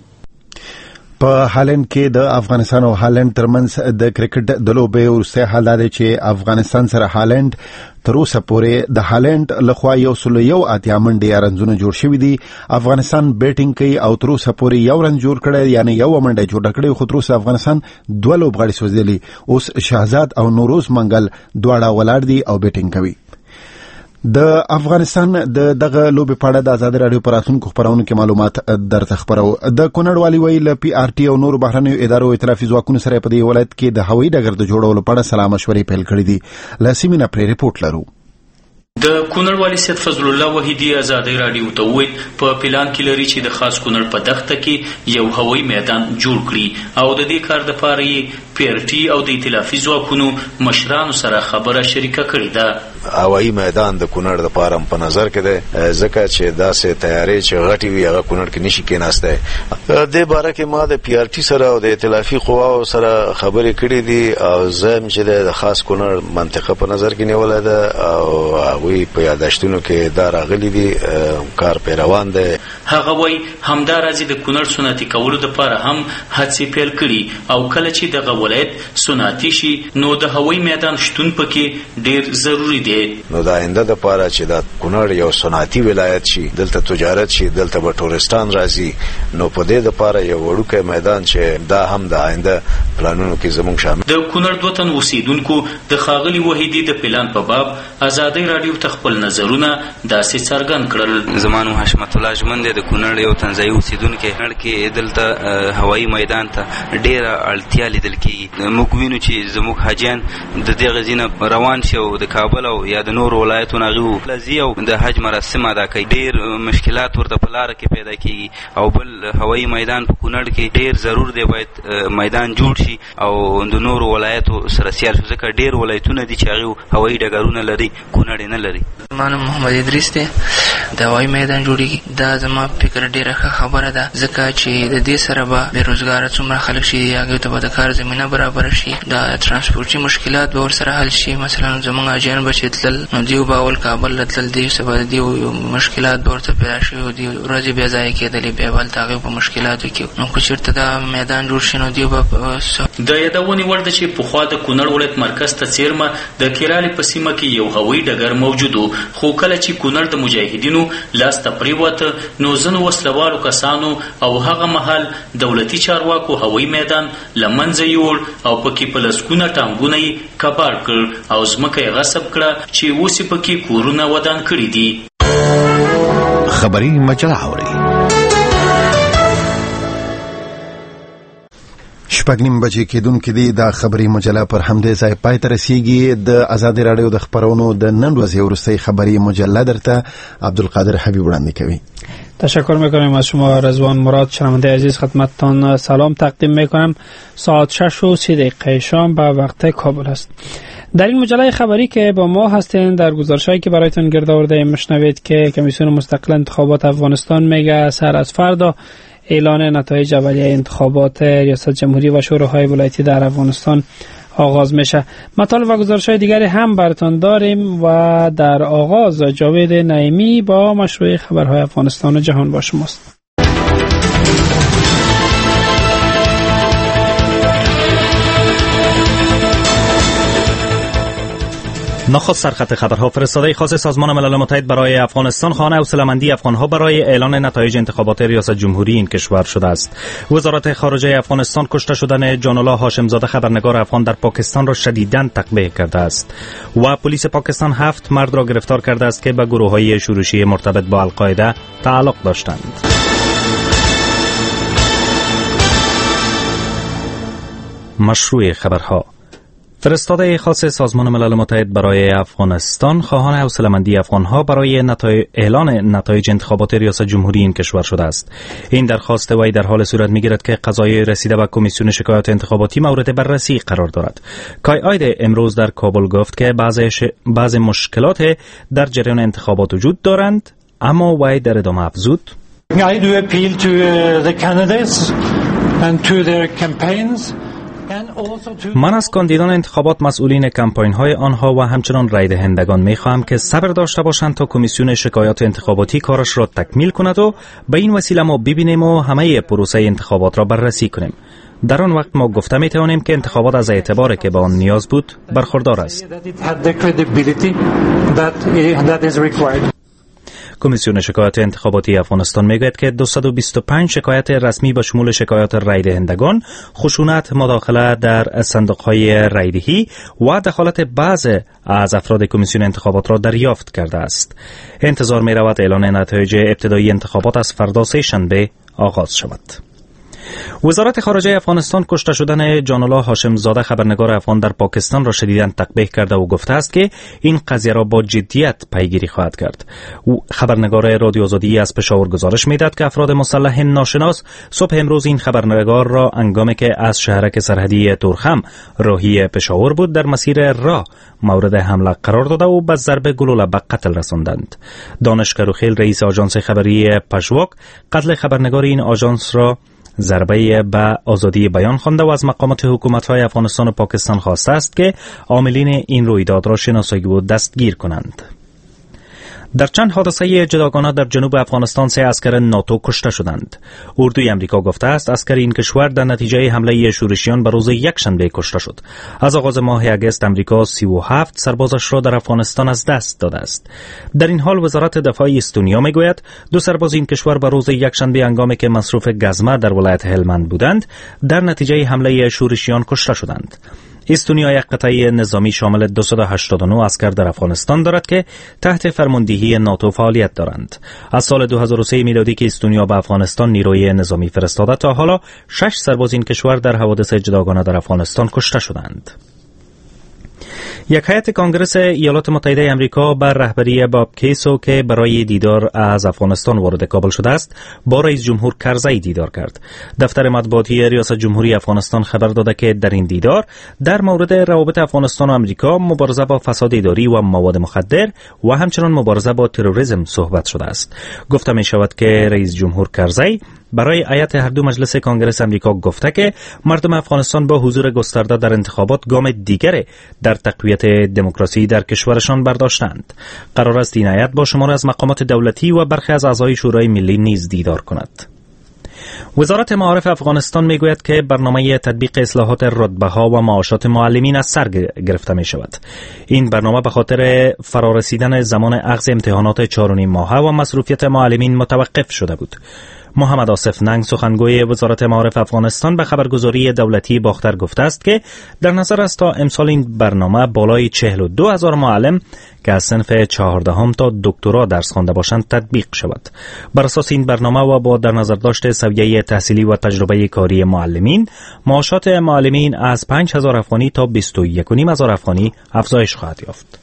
په هالند کې د افغانستان او هالند ترمنځ د کرکټ د لوبې وروستی حال دا دی چې افغانستان سره هالند تر اوسه پورې د هالند لخوا 101 منډې رنزونه جوړ شوي دي. افغانستان بیټینګ کوي او تر اوسه پورې یو رن جوړ کړی، یعنی یو منډه جوړه کړې، خو تر اوسه افغانستان 2 لوبغاړي سوځېدلي. اوس شهزاد او نوروز منګل دواړه ولاړ دي او بیټینګ کوي. د افغانستان د دغه لوبې په اړه د ازادي راډیو په راتلونکو خپرونو کې معلومات درته خپرو. د کونړ والي وایي له PRT او نورو بهرنیو ادارو ائتلافي ځواکونو سره په دې ولایت کې د هوایي ډګر د جوړولو په اړه سلا مشورې پیل کړې دي. له سیمې نه پرې ریپورټ لرو. د کونړ والي سید فضل الله وحیدی ازادۍ راډیو ته وویل په پلان کې لري چې د خاص کونړ په دښته کې یو هوایي میدان جوړ کړي او د دې کار دپاره یې PRT او د ائتلافي ځواکونو مشرانو سره خبره شریکه کړې ده. هوایي میدان د کونړ دپاره په نظر کې دی، ځکه چې داسې تیارې چې غټې وي هغه کونړ کې نشي کېناستی. دې باره کې ما د PRT سره او د ائتلافي قواو سره خبرې کړې دي او زه هم چې د خاص کونړ منطقه په نظر کې نیولی ده او هغوی په یاداشتونو کې دا راغلي دي، کار پې روان دی. هغه وایي همداراز د کونړ صنعتي کولو دپاره هم هڅې پیل کړي او کله چې دغه ولایت صنعتي شي نو د هوایي میدان شتون پکې ډېر ضروري دی. نو د آینده دپاره چې دا کونړ یو صنعتي ولایت شي، دلته تجارت شي، دلته به ټورستان راځي، نو په دې دپاره یو وړوکی میدان چې دا هم د آینده پلانونو کې زموږ شامل. د کونړ 2 تن اوسیدونکو د ښاغلي وحیدي د پلان په باب ازادۍ راډیو ته خپل نظرونه داسې څرګند کړل. زما نوم حشمت الله ژمن دی، د کونړ یو تنځایي اوسیدونکی. کونړ کې دلته هوایي میدان ته ډېره اړتیا لیدل کېږي. موږ وینو چې زموږ حاجیان د دغه ځای نه روان شي او د کابل او یا د نورو ولایتونو هغوی لځي او د حج مراسم ادا کوي. ډېر مشکلات ورته په لاره کې پیدا کېږي او بل هوایي میدان په کونړ کې ډېر ضرور دی، باید میدان جوړ شي او د نورو ولایتو سره سیال شي، ځکه ډېر ولایتونه دي چې هغوی هوایي ډګرونه لري، کونړ یې نه لري. ما نوم محمد ادریس دی د هوایي میدان جوړیږي دا زما فکر ډیره ښه خبره ده ځکه چې د دې سره به بیروزګار څومره خلک شي هغوی ته به د کار زمینه برابر شي د ترانسپورټي مشکلات به ورسره حل شي مثلا زموږ حاجیان به چې تلل نو دیو به اول کابل ته تلل دي سبا دیو مشکلات به ورته پیدا شي او دی ورځې بیا ځای کېدلې بیا هلته هغوی په مشکلاتو کې نو که چېرته دا میدان جوړ شي نو دیو به د یادونې وړ ده چې پخوا د کونړ ولایت مرکز ته څیرمه د کیرالې په سیمه کې یو هوایي ډګر موجود و خو کله چې کونړ د مجاهدینو لاس ته پرېوته نو ځینو وسلوالو کسانو او هغه مهال دولتي چارواکو هوایي میدان له منځه یوړ او پکې په لسګونه ټانکونه یې کباړ کړ او ځمکه یې غصب کړه چې اوس یې پکې کورونه ودان کړي دي. خبري مجله اوري شپږ نیم بجې کېدونکې دي. دا خبري مجله پر همدې ځای پای ته رسیږي. د ازادي راډیو د خبرونو د نن ورځې وروستۍ خبري مجله درته عبدالقادر حبیب وړاندې کوي. تشکر میکنم از شما رضوان مراد. شنونده عزیز خدمتتان سلام تقدیم میکنم. ساعت 6:30 شام به وقت کابل است. در این مجله خبری که با ما هستین در گزارشایی که برایتون گرد آورده میشنوید که کمیسیون مستقل انتخابات افغانستان میگه سر از فردا اعلان نتایج اولیه انتخابات ریاست جمهوری و شوراهای ولایتی در افغانستان آغاز میشه. مطالب و گزارش‌های دیگری هم براتون داریم و در آغاز جاوید نعیمی با مشروع خبرهای افغانستان و جهان با شماست. نخست سرخط خبرها. فرستاده خاص سازمان ملل متحد برای افغانستان خواهان حوصله‌مندی افغان‌ها برای اعلان نتایج انتخابات ریاست جمهوری این کشور شده است. وزارت خارجه افغانستان کشته شدن جان الله هاشمزاده خبرنگار افغان در پاکستان را شدیداً تقبیح کرده است و پلیس پاکستان 7 مرد را گرفتار کرده است که به گروه‌های شورشی مرتبط با القاعده تعلق داشتند. مشروع خبرها. فرستاده خاص سازمان ملل متحد برای افغانستان خواهان حوصله‌مندی افغان‌ها برای اعلان نتایج انتخابات ریاست جمهوری این کشور شده است. این درخواست وی در حال صورت می‌گیرد که قضای رسیده به کمیسیون شکایات انتخاباتی مورد بررسی قرار دارد. کای آید امروز در کابل گفت که بعضی مشکلات در جریان انتخابات وجود دارند، اما وی در ادامه افزود I do appeal to the candidates and to their campaigns. من از کاندیدان انتخابات، مسئولین کمپاین‌های آنها و همچنان رای دهندگان می‌خواهم که صبر داشته باشند تا کمیسیون شکایات انتخاباتی کارش را تکمیل کند و به این وسیله ما ببینیم و همه پروسه انتخابات را بررسی کنیم. در آن وقت ما گفته می‌توانیم که انتخابات از اعتباری که به آن نیاز بود برخوردار است. کمیسیون شکایات انتخاباتی افغانستان میگوید که 225 شکایت رسمی به شمول شکایات رای دهندگان، خشونت، مداخله در صندوق‌های رایدهی و دخالت بعض از افراد کمیسیون انتخابات را دریافت کرده است. انتظار می‌رود اعلان نتایج ابتدایی انتخابات از فردا سه‌شنبه آغاز شود. وزارت خارجه افغانستان کشته شدن جان الله هاشمزاده خبرنگار افغان در پاکستان را شدیداً تقبیح کرده و گفته است که این قضیه را با جدیت پیگیری خواهد کرد. خبرنگار رادیو آزادی از پشاور گزارش می‌دهد که افراد مسلح ناشناس صبح امروز این خبرنگار را هنگامی که از شهرک سرحدی تورخم راهی پشاور بود در مسیر راه مورد حمله قرار داده و به ضرب گلوله به قتل رساندند. دانش کروخیل رئیس آژانس خبری پژواک قتل خبرنگار این آژانس را ضربه به آزادی بیان خوانده و از مقامات حکومت‌های افغانستان و پاکستان خواسته است که عاملین این رویداد را شناسایی و دستگیر کنند. در چند حادثه جداگانه در جنوب افغانستان 3 عسکر ناتو کشته شدند. اردوی امریکا گفته است عسکر این کشور در نتیجه حمله شورشیان به روز یکشنبه کشته شد. از آغاز ماه اگست امریکا 37 سربازش را در افغانستان از دست داده است. در این حال وزارت دفاع استونیا میگوید 2 سرباز این کشور به روز یکشنبه هنگامی که مصروف گزمه در ولایت هلمند بودند در نتیجه حمله شورشیان کشته شدند. استونیا یک قطعه نظامی شامل 289 عسکر در افغانستان دارد که تحت فرماندهی ناتو فعالیت دارند. از سال 2003 میلادی که استونیا به افغانستان نیروی نظامی فرستاده تا حالا 6 سرباز این کشور در حوادث جداگانه در افغانستان کشته شدند. یک هیئت کنگره ایالات متحده آمریکا بر رهبری باب کیسو که برای دیدار از افغانستان وارد کابل شده است با رئیس جمهور کرزی دیدار کرد. دفتر مطبوعاتی ریاست جمهوری افغانستان خبر داده که در این دیدار در مورد روابط افغانستان و آمریکا، مبارزه با فساد اداری و مواد مخدر و همچنین مبارزه با تروریسم صحبت شده است. گفته می شود که رئیس جمهور کرزی برای هیئت هر دو مجلس کنگره آمریکا گفته که مردم افغانستان با حضور گسترده در انتخابات گام دیگری در تقویت دموکراسی در کشورشان برداشتند. قرار است این هیئت با شمار از مقامات دولتی و برخی از اعضای شورای ملی نیز دیدار کند. وزارت معارف افغانستان میگوید که برنامه تطبیق اصلاحات رتبه‌ها و معاشات معلمین از سر گرفته می شود. این برنامه به خاطر فرارسیدن زمان اخذ امتحانات 4.5 ماهه و مصروفیت معلمین متوقف شده بود. محمد آصف ننگ سخنگوی وزارت معارف افغانستان به خبرگزاری دولتی باختر گفته است که در نظر است تا امسال این برنامه بالای 42,000 معلم که از صنف 14 تا دکترا درس خوانده باشند تطبیق شود. بر اساس این برنامه و با در نظر داشت سویه تحصیلی و تجربه کاری معلمین، معاشات معلمین از 5,000 افغانی تا 21,500 افغانی افزایش خواهد یافت.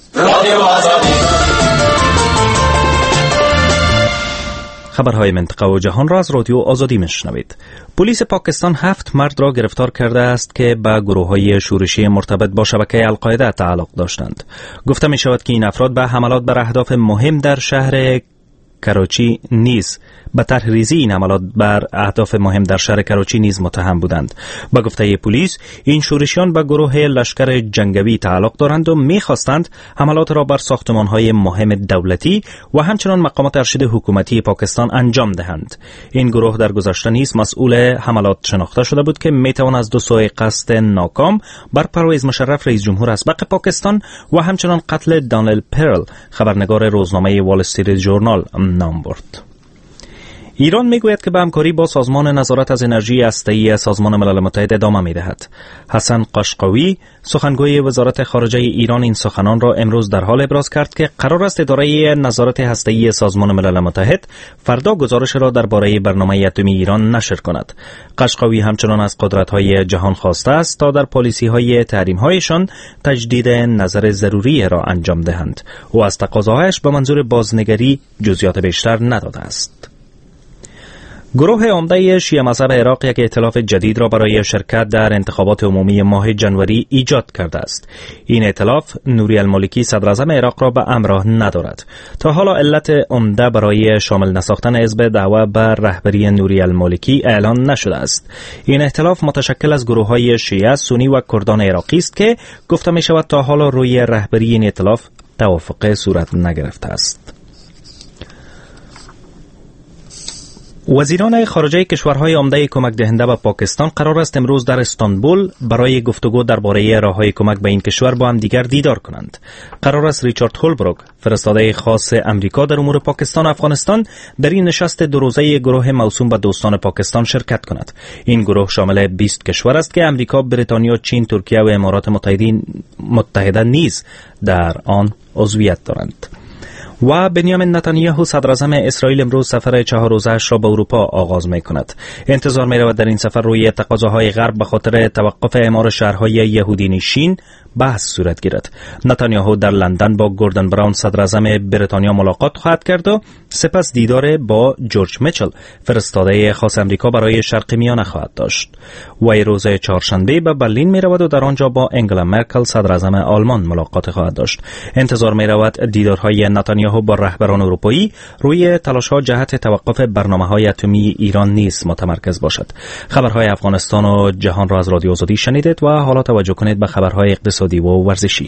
خبرهای منطقه و جهان را از رادیو آزادی میشنوید. پلیس پاکستان 7 مرد را گرفتار کرده است که به گروه‌های شورشی مرتبط با شبکه القاعده تعلق داشتند. گفته می شود که این افراد به حملات بر اهداف مهم در شهر کراچی نیز به طرح ریزی این حملات بر اهداف مهم در شهر کراچی نیز متهم بودند. با گفته پلیس این شورشیان به گروه لشکر جنگی تعلق دارند و می‌خواستند حملات را بر ساختمان‌های مهم دولتی و همچنان مقامات ارشد حکومتی پاکستان انجام دهند. این گروه در گذشته نیز مسئول حملات شناخته شده بود که می‌تواند از دو سوی قصد ناکام بر پرویز مشرف رئیس جمهور اسبق پاکستان و همچنان قتل دانیل پرل خبرنگار روزنامه وال استریت ژورنال نام برد. ایران میگوید که به همکاری با سازمان نظارت از انرژی هسته‌ای سازمان ملل متحد ادامه می‌دهد. حسن قشقوی سخنگوی وزارت خارجه ایران این سخنان را امروز در حال ابراز کرد که قرار است اداره نظارت هسته‌ای سازمان ملل متحد فردا گزارش را درباره برنامه اتمی ایران نشر کند. قشقوی همچنان از قدرت‌های جهان خواسته است تا در پالیسی‌های تحریم‌هایشان تجدید نظر ضروری را انجام دهند. او از تقاضاهایش به منظور بازنگری جزئیات بیشتر نداده است. گروه عمده شیعه مذهب عراق یک ائتلاف جدید را برای شرکت در انتخابات عمومی ماه جنوری ایجاد کرده است. این ائتلاف نوری المالکی صدر اعظم عراق را به همراه ندارد. تا حالا علت عمده برای شامل نساختن حزب دعوه بر رهبری نوری المالکی اعلان نشده است. این ائتلاف متشکل از گروه‌های شیعه، سنی و کردان عراقی است که گفته می شود تا حالا روی رهبری این ائتلاف توافق صورت نگرفته است. وزیران خارجه کشورهای عمده کمک دهنده به پاکستان قرار است امروز در استانبول برای گفتگو درباره راههای کمک به این کشور با هم دیگر دیدار کنند. قرار است ریچارد هولبروک، فرستاده خاص امریکا در امور پاکستان و افغانستان، در این نشست دو روزه گروه موسوم به دوستان پاکستان شرکت کند. این گروه شامل 20 کشور است که امریکا، بریتانیا، چین، ترکیه و امارات متحده نیز در آن عضویت دارند. و بنیامین نتانیاهو صدر اعظم اسرائیل امروز سفر 4 روزه‌اش را به اروپا آغاز می‌کند. انتظار می‌رود در این سفر روی تقاضاهای غرب به خاطر توقف اعمار شهرهای یهودی نشین بحث صورت گیرد. نتانیاهو در لندن با گوردن براون صدر اعظم بریتانیا ملاقات خواهد کرد و سپس دیدار با جورج میچل فرستاده خاص امریکا برای شرق میانه خواهد داشت. وی روز چهارشنبه به برلین می‌رود و در آنجا با انگلا مرکل صدر اعظم آلمان ملاقات خواهد داشت. انتظار می‌رود دیدارهای نتانیاهو با رهبران اروپایی روی تلاش‌ها جهت توقف برنامه‌های اتمی ایران نیز متمرکز باشد. خبرهای افغانستان و جهان را از رادیو آزادی شنیدید و حالا توجه کنید به خبرهای اقتصادی و ورزشی.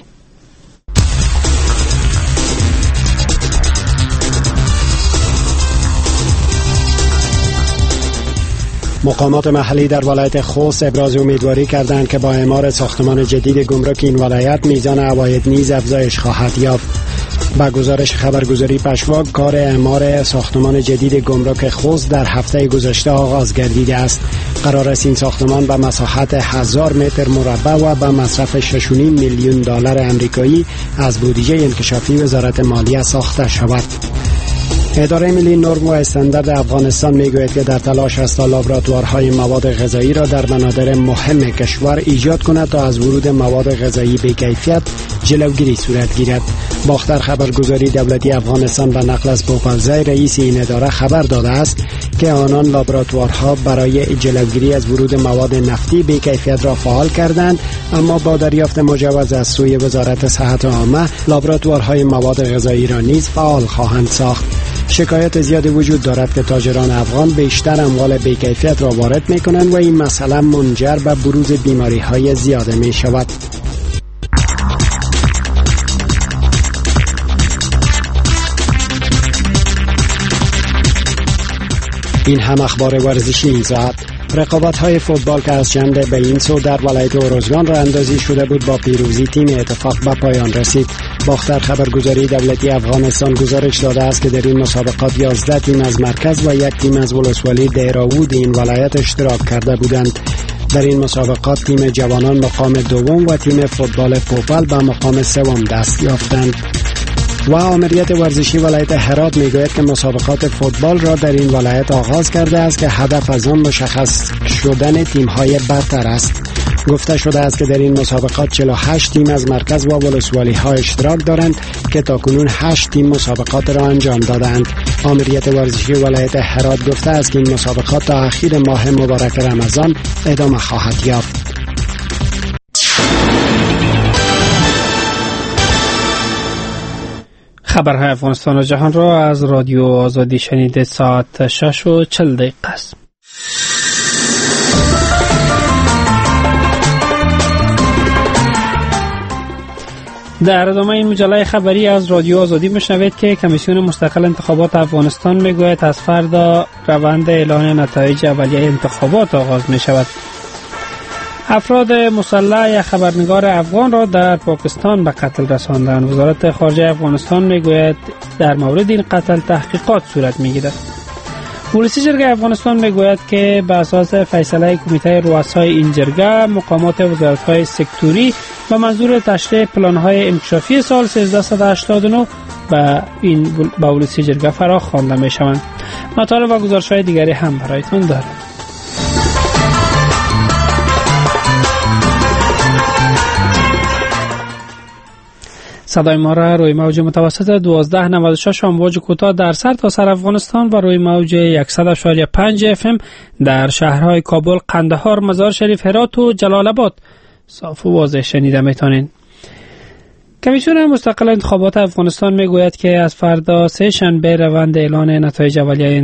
مقامات محلی در ولایت خوست ابراز امیدواری کردند که با اعمار ساختمان جدید گمرک این ولایت میزان عواید نیز افزایش خواهد یافت. با گزارش خبرگزاری پشواک، کار اعمار ساختمان جدید گمرک خوست در هفته گذشته آغاز گردیده است. قرار است این ساختمان به مساحت 1000 متر مربع و به مصرف 6.5 میلیون دلار آمریکایی از بودجه انکشافی وزارت مالیه ساخته شود. اداره ملی نرم و استاندارد افغانستان میگوید که در تلاش است تا لابراتوارهای مواد غذایی را در بنادر مهم کشور ایجاد کند تا از ورود مواد غذایی بی‌کیفیت جلوگیری صورت گیرد. باختر خبرگزاری دولتی افغانستان به نقل از پوپلزای رئیس این اداره خبر داده است که آنان لابراتوارها برای جلوگیری از ورود مواد نفتی بی‌کیفیت را فعال کردند، اما با دریافت مجوز از سوی وزارت صحت عامه لابراتوارهای مواد غذایی را نیز فعال خواهند ساخت. شکایت زیادی وجود دارد که تاجران افغان بیشتر اموال بی‌کیفیت را وارد می‌کنند و این مسئله منجر به بروز بیماری‌های زیاده می‌شود. این هم اخبار ورزشی این ساعت. رقابت‌های فوتبال که از شنبه به این سو در ولایت اروزگان راه اندازی شده بود با پیروزی تیم اتفاق به پایان رسید. باختر خبرگزاری دولتی افغانستان گزارش داده است که در این مسابقات 11 تیم از مرکز و 1 تیم از ولسوالی دهراود این ولایت اشتراک کرده بودند. در این مسابقات تیم جوانان مقام دوم و تیم فوتبال پوپل به مقام سوم دست یافتند. و آمریت ورزشی ولایت هرات میگوید که مسابقات فوتبال را در این ولایت آغاز کرده است که هدف از آن مشخص شدن تیم‌های برتر است. گفته شده است که در این مسابقات 48 تیم از مرکز و ولسوالی‌ها اشتراک دارند که تاکنون 8 تیم مسابقات را انجام دادند. آمریت ورزشی ولایت هرات گفته است که این مسابقات تا اخیر ماه مبارک رمضان ادامه خواهد یافت. خبرهای افغانستان و جهان را از رادیو آزادی شنیده. ساعت 6:40 است. در ادامه این مجله خبری از رادیو آزادی میشنوید که کمیسیون مستقل انتخابات افغانستان میگوید از فردا روند اعلان نتایج اولیه انتخابات آغاز می شود. افراد مسلح یا خبرنگار افغان را در پاکستان به قتل رساندند. وزارت خارجه افغانستان میگوید در مورد این قتل تحقیقات صورت میگیرد. پلیس جرگه افغانستان میگوید که به اساس فیصله کمیته رؤسای این جرگه مقامات وزارت‌های سکتوری به منظور تشریح پلان‌های انکشافی سال 1389 به پلیس جرگه فرا خوانده میشوند. مطالب و گزارش‌های دیگری هم برایتان داریم. صدای ما را روی موج متوسط 1296 امواج کوتاه در سرتاسر افغانستان و روی موج 100.5 FM در شهرهای کابل، قندهار، مزار شریف، هرات و جلال آباد صاف و واضح شنیده میتونین. کمیسیون مستقل انتخابات افغانستان میگوید که از فردا سه شنبه روند اعلان نتایج اولیه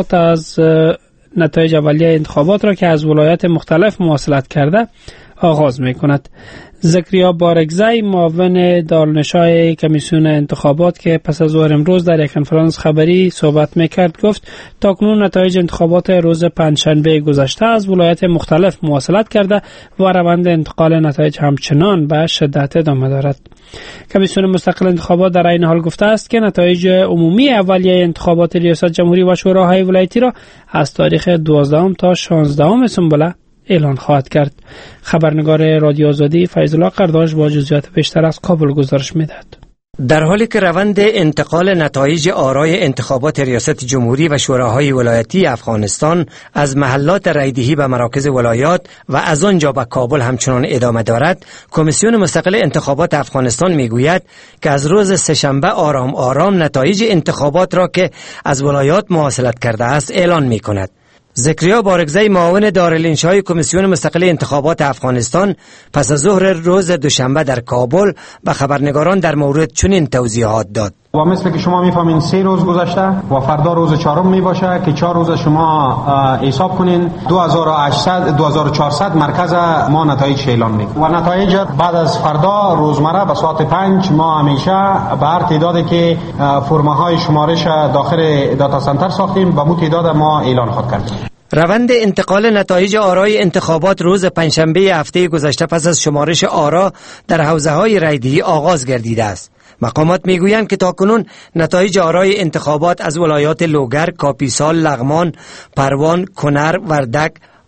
انتخابات را که از ولایات مختلف مواصلت کرده آغاز میکند. زکریا بارگزی، معاون دارالنشای کمیسیون انتخابات که پس از ظهر امروز در یک کنفرانس خبری صحبت میکرد، گفت تاکنون نتایج انتخابات روز پنجشنبه گذشته از ولایات مختلف مواصلت کرده و روند انتقال نتایج همچنان به شدت ادامه دارد. کمیسیون مستقل انتخابات در این حال گفته است که نتایج عمومی اولیه انتخابات ریاست جمهوری و شوراهای ولایتی را از تاریخ 12 تا 16 سنبله اعلان خواهد کرد. خبرنگار رادیو آزادی فیض الله قرداش با جزئیات بیشتر از کابل گزارش میدهد. در حالی که روند انتقال نتایج آرای انتخابات ریاست جمهوری و شوراهای ولایتی افغانستان از محلات رایدهی به مراکز ولایات و از آنجا به کابل همچنان ادامه دارد، کمیسیون مستقل انتخابات افغانستان میگوید که از روز سه‌شنبه آرام آرام نتایج انتخابات را که از ولایات مواصلت کرده است اعلان میکند. زکریا بارگزی، معاون دارالانشای کمیسیون مستقل انتخابات افغانستان، پس از ظهر روز دوشنبه در کابل به خبرنگاران در مورد چنین توضیحات داد. و مثل که شما میفهمین 3 روز گذشته و فردا روز 4 میباشه که 4 روز شما حساب کنین 2400 مرکز ما نتایج اعلان میکنه و نتایج بعد از فردا روزمره به ساعت 5 ما همیشه به هر تعدادی که فرمه های شمارش داخل داتا سنتر ساختیم به مو تعداد ما اعلان خود کردیم. روند انتقال نتایج آرای انتخابات روز پنجشنبه هفته گذشته پس از شمارش آرا در حوزه‌های رایدهی آغاز گردیده است. مقامات میگویند که تاکنون نتایج آرای انتخابات از ولایات لوگر، کاپیسا، لغمان، پروان، کنر، وردک،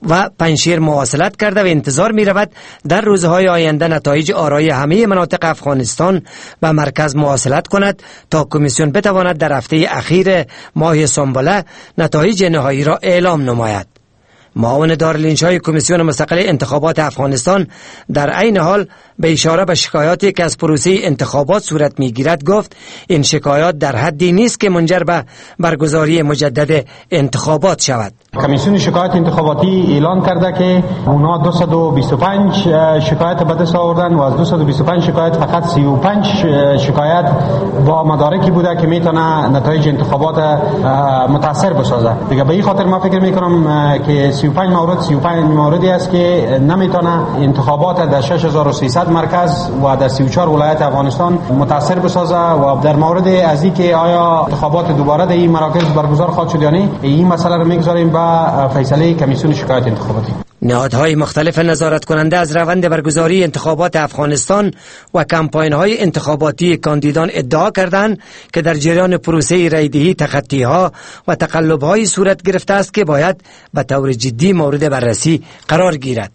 و پنجشیر مواصلت کرده و انتظار می رود در روزهای آینده نتایج آرای همه مناطق افغانستان و مرکز مواصلت کند تا کمیسیون بتواند در هفته اخیر ماه سنبله نتایج نهایی را اعلام نماید. معاون دارالانشای کمیسیون مستقل انتخابات افغانستان در عین حال به اشاره به شکایاتی که از پروسه انتخابات صورت میگیرد گفت این شکایات در حدی نیست که منجر به برگزاری مجدد انتخابات شود. کمیسیون شکایات انتخاباتی اعلان کرده که اونا 225 شکایت به دست آوردن و از 225 شکایت فقط 35 شکایت با مدارکی بوده که میتونه نتایج انتخابات متاثر بسازه. دیگه به این خاطر ما فکر میکنم که 35 موردی است که نمیتونه انتخابات در 6300 مرکز و در 34 ولایت افغانستان متاثر بسازه و در مورد از اینکه آیا انتخابات دوباره در این مراکز برگزار خواهد شد یا نه این مسئله رو میگذاریم به فیصله کمیسیون شکایات انتخاباتی. نهادهای مختلف نظارت کننده از روند برگزاری انتخابات افغانستان و کمپاین‌های انتخاباتی کاندیدان ادعا کردند که در جریان پروسه رایدهی تخطی‌ها و تقلب‌های صورت گرفته است که باید به طور جدی مورد بررسی قرار گیرد.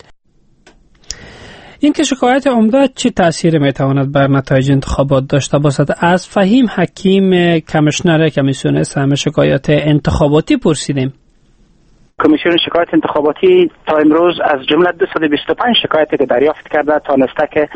این که شکایت عمده چه تأثیر میتواند بر نتایج انتخابات داشته باشد از فهیم حکیم کمیشنر کمیسیون سهم شکایات انتخاباتی پرسیدیم. کمیسیون شکایت انتخاباتی تا امروز از جمله 225 شکایتی که دریافت کرده تانسته که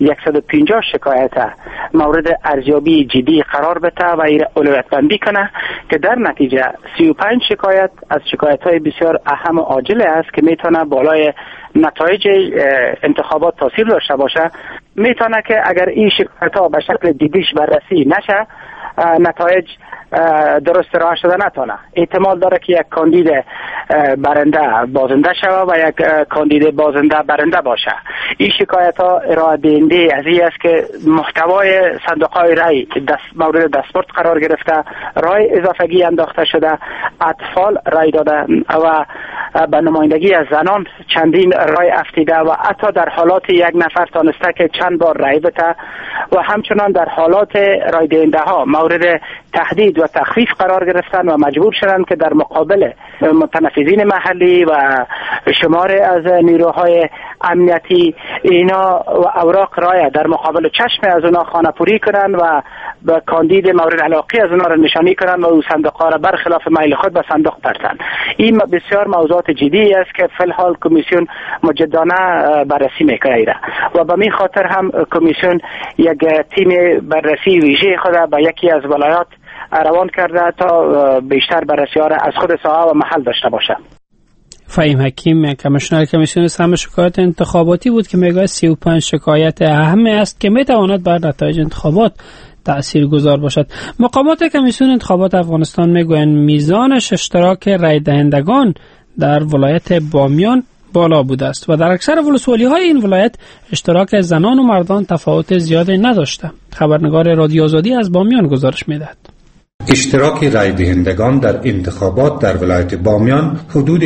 150 شکایت مورد ارزیابی جدی قرار بده و اولویت بندی کنه که در نتیجه 35 شکایت از شکایت‌های بسیار اهم و عاجل است که میتونه بالای نتایج انتخابات تاثیر داشته باشه. میتونه که اگر این شکایت‌ها به شکل جدیش بررسی نشه نتایج درست راه شده نتونه. احتمال داره که یک کاندید برنده بازنده شود و یک کاندید بازنده برنده باشه. این شکایت ها ارائه دهنده از این است که محتوای صندوق های رای مورد دستبرد قرار گرفته، رای اضافگی انداخته شده، اطفال رای داده و به نمایندگی از زنان چندین رای افتیده و حتی در حالات یک نفر تانسته که چند بار رای بده و همچنان در حالات رای دهنده ها مورد تهدید و تخفیف قرار گرفتن و مجبور شدن که در مقابل متنفذین محلی و شمار از نیروهای امنیتی اینا و اوراق رای در مقابل چشم از اونا خانه پوری کنن و به کاندید مورد علاقه از اونا را نشانی کنن و او صندوق را برخلاف میل خود به صندوق برتن. این بسیار موضوعات جدی است که فی الحال کمیسیون مجدانه بررسی میکنه و به این خاطر هم کمیسیون یک تیم بررسی ویژه خود به یکی از ولایات روان کرده تا بیشتر بررسی ها را از خود ساحه و محل داشته باشه. فهیم حکیم کمیشنر کمیسیون سهم شکایات انتخاباتی بود که میگه 35 شکایت اهم است که میتواند بر نتایج انتخابات تأثیر گذار باشد. مقامات کمیسیون انتخابات افغانستان میگویند میزان اشتراک رای دهندگان در ولایت بامیان بالا بوده است و در اکثر ولسوالی‌های این ولایت اشتراک زنان و مردان تفاوت زیادی نداشته. خبرنگار رادیو آزادی از بامیان گزارش میدهد. اشتراک رای دهندگان در انتخابات در ولایت بامیان حدود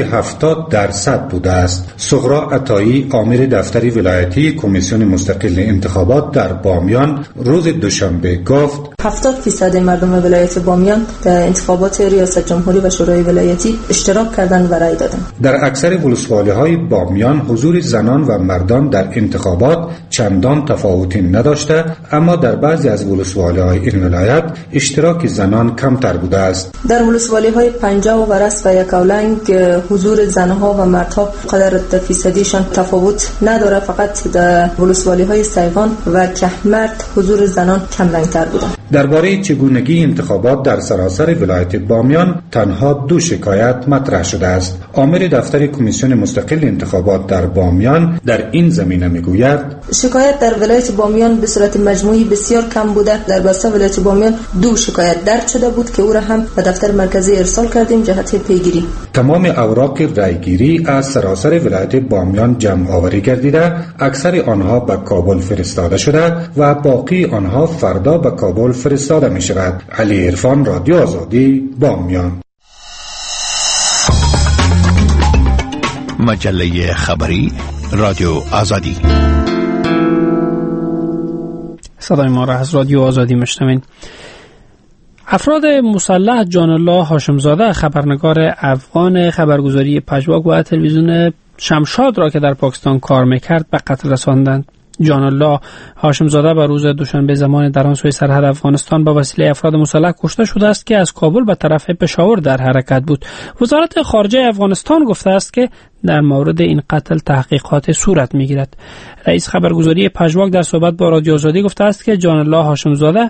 70% بوده است. سغرا عطایی عامل دفتر ولایتی کمیسیون مستقل انتخابات در بامیان روز دوشنبه گفت 70% مردم ولایت بامیان در انتخابات ریاست جمهوری و شورای ولایتی اشتراک کردند و رای دادند. در اکثر ولسوالی‌های بامیان حضور زنان و مردان در انتخابات چندان تفاوتی نداشته، اما در بعضی از ولسوالی‌های این ولایت اشتراک زنان کمتر بوده است. در ولسوالی‌های پنجاه و ورس و یکاولنگ حضور زنها و مردها قدر فیصدیشان تفاوت نداره، فقط در ولسوالی‌های سیغان و کهمرد حضور زنان کم رنگ‌تر بوده. درباره چگونگی انتخابات در سراسر ولایت بامیان تنها 2 شکایت مطرح شده است. عامل دفتر کمیسیون مستقل انتخابات در بامیان در این زمینه میگوید شکایت در ولایت بامیان به صورت مجموعی بسیار کم بوده. در بسته ولایت بامیان 2 شکایت درج شده بود که او را هم به دفتر مرکزی ارسال کردیم جهت پیگیری. تمام اوراق رایگیری از سراسر ولایت بامیان جمع آوری گردیده، اکثر آنها به کابل فرستاده شده و باقی آنها فردا به کابل فرستاده می شود. علی عرفان، رادیو آزادی، بامیان. مجله خبری رادیو آزادی. صدای ما را از رادیو آزادی میشنوین. افراد مسلح جان الله هاشمزاده خبرنگار افغان خبرگزاری پژواک و تلویزیون شمشاد را که در پاکستان کار میکرد به قتل رساندند. جان الله هاشمزاده به روز دوشنبه زمان در آن سوی سرحد افغانستان با وسیله افراد مسلح کشته شده است که از کابل به طرف پشاور در حرکت بود. وزارت خارجه افغانستان گفته است که در مورد این قتل تحقیقات صورت میگیرد. رئیس خبرگزاری پژواک در صحبت با رادیو آزادی گفته است که جان الله هاشمزاده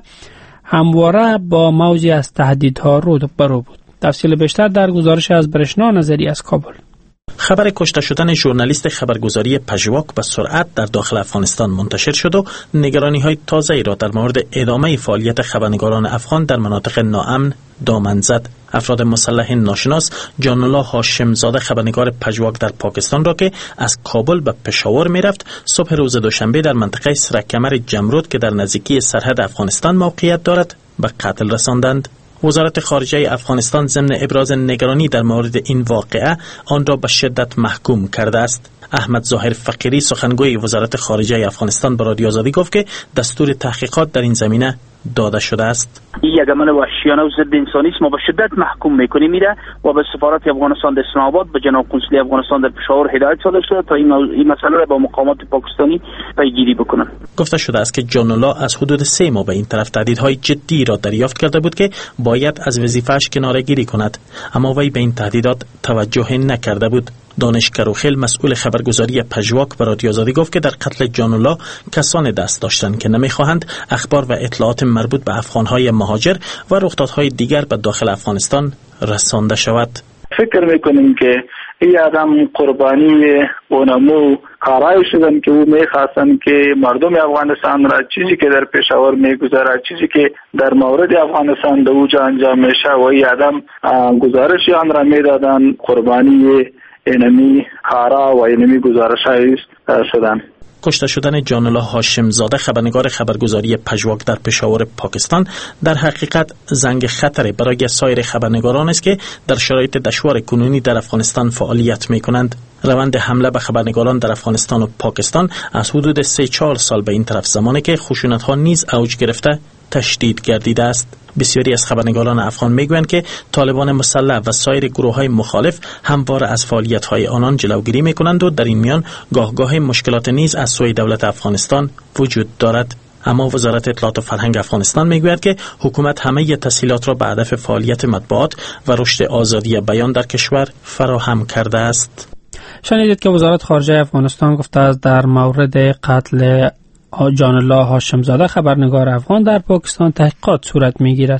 همواره با موجی از تهدیدها روبرو بود. تفصیل بیشتر در گزارش از برشنا نظری از کابل. خبر کشته شدن ژورنالیست خبرگزاری پژواک به سرعت در داخل افغانستان منتشر شد و نگرانی‌های تازه‌ای را در مورد ادامه فعالیت خبرنگاران افغان در مناطق ناامن دامن زد. افراد مسلح ناشناس جان الله هاشمزاده خبرنگار پژواک در پاکستان را که از کابل به پشاور می‌رفت صبح روز دوشنبه در منطقه سرکمر جمرود که در نزدیکی سرحد افغانستان موقعیت دارد به قتل رساندند. وزارت خارجه افغانستان ضمن ابراز نگرانی در مورد این واقعه آن را به شدت محکوم کرده است. احمد ظاهر فقیری سخنگوی وزارت خارجه افغانستان به رادیو آزادی گفت که دستور تحقیقات در این زمینه داده شده است. یک عمل وحشیانه و ضد انسانی است. ما به شدت محکوم میکنیم میره و به سفارت افغانستان در اسلام آباد به جناب قنصلی افغانستان در پشاور هدایت صادر شده تا این مسئله را با مقامات پاکستانی پیگیری بکنند. گفته شده است که جان الله از حدود 3 ماه به این طرف تهدیدهای جدی را دریافت کرده بود که باید از وظیفه‌اش کناره‌گیری کند، اما وی به این تهدیدات توجه نکرده بود. دانش کروخیل مسئول خبرگزاری پژواک به رادیو آزادی گفت که در قتل جان الله کسان دست داشتند که نمیخواهند اخبار و اطلاعات مربوط به افغانهای مهاجر و رخدادهای دیگر به داخل افغانستان رسانده شود. فکر میکنیم که این آدم قربانی اونمو کارایی شدن که او میخواستن که مردم افغانستان را چیزی که در پشاور میگذره، چیزی که در مورد افغانستان در اوجا انجام میشه و این آدم گزارشی آن را میدادن، قربانی اینمی کارا و اینمی گزارش‌های شدن. کشته شدن جان الله هاشمزاده خبرنگار خبرگزاری پژواک در پشاور پاکستان در حقیقت زنگ خطر برای سایر خبرنگاران است که در شرایط دشوار کنونی در افغانستان فعالیت می‌کنند. روند حمله به خبرنگاران در افغانستان و پاکستان از حدود 3-4 سال به این طرف زمانی که خشونت‌ها نیز اوج گرفته تشدید گردیده است. بسیاری از خبرنگاران افغان میگویند که طالبان مسلح و سایر گروه‌های مخالف همواره از فعالیت‌های آنان جلوگیری می‌کنند و در این میان گاه مشکلات نیز از سوی دولت افغانستان وجود دارد. اما وزارت اطلاعات و فرهنگ افغانستان میگوید که حکومت همه تسهیلات را به هدف فعالیت مطبوعات و رشد آزادی بیان در کشور فراهم کرده است. شنیدید که وزارت خارجه افغانستان گفته است در مورد قتل جان الله هاشمزاده خبرنگار افغان در پاکستان تحقیقات صورت میگیرد.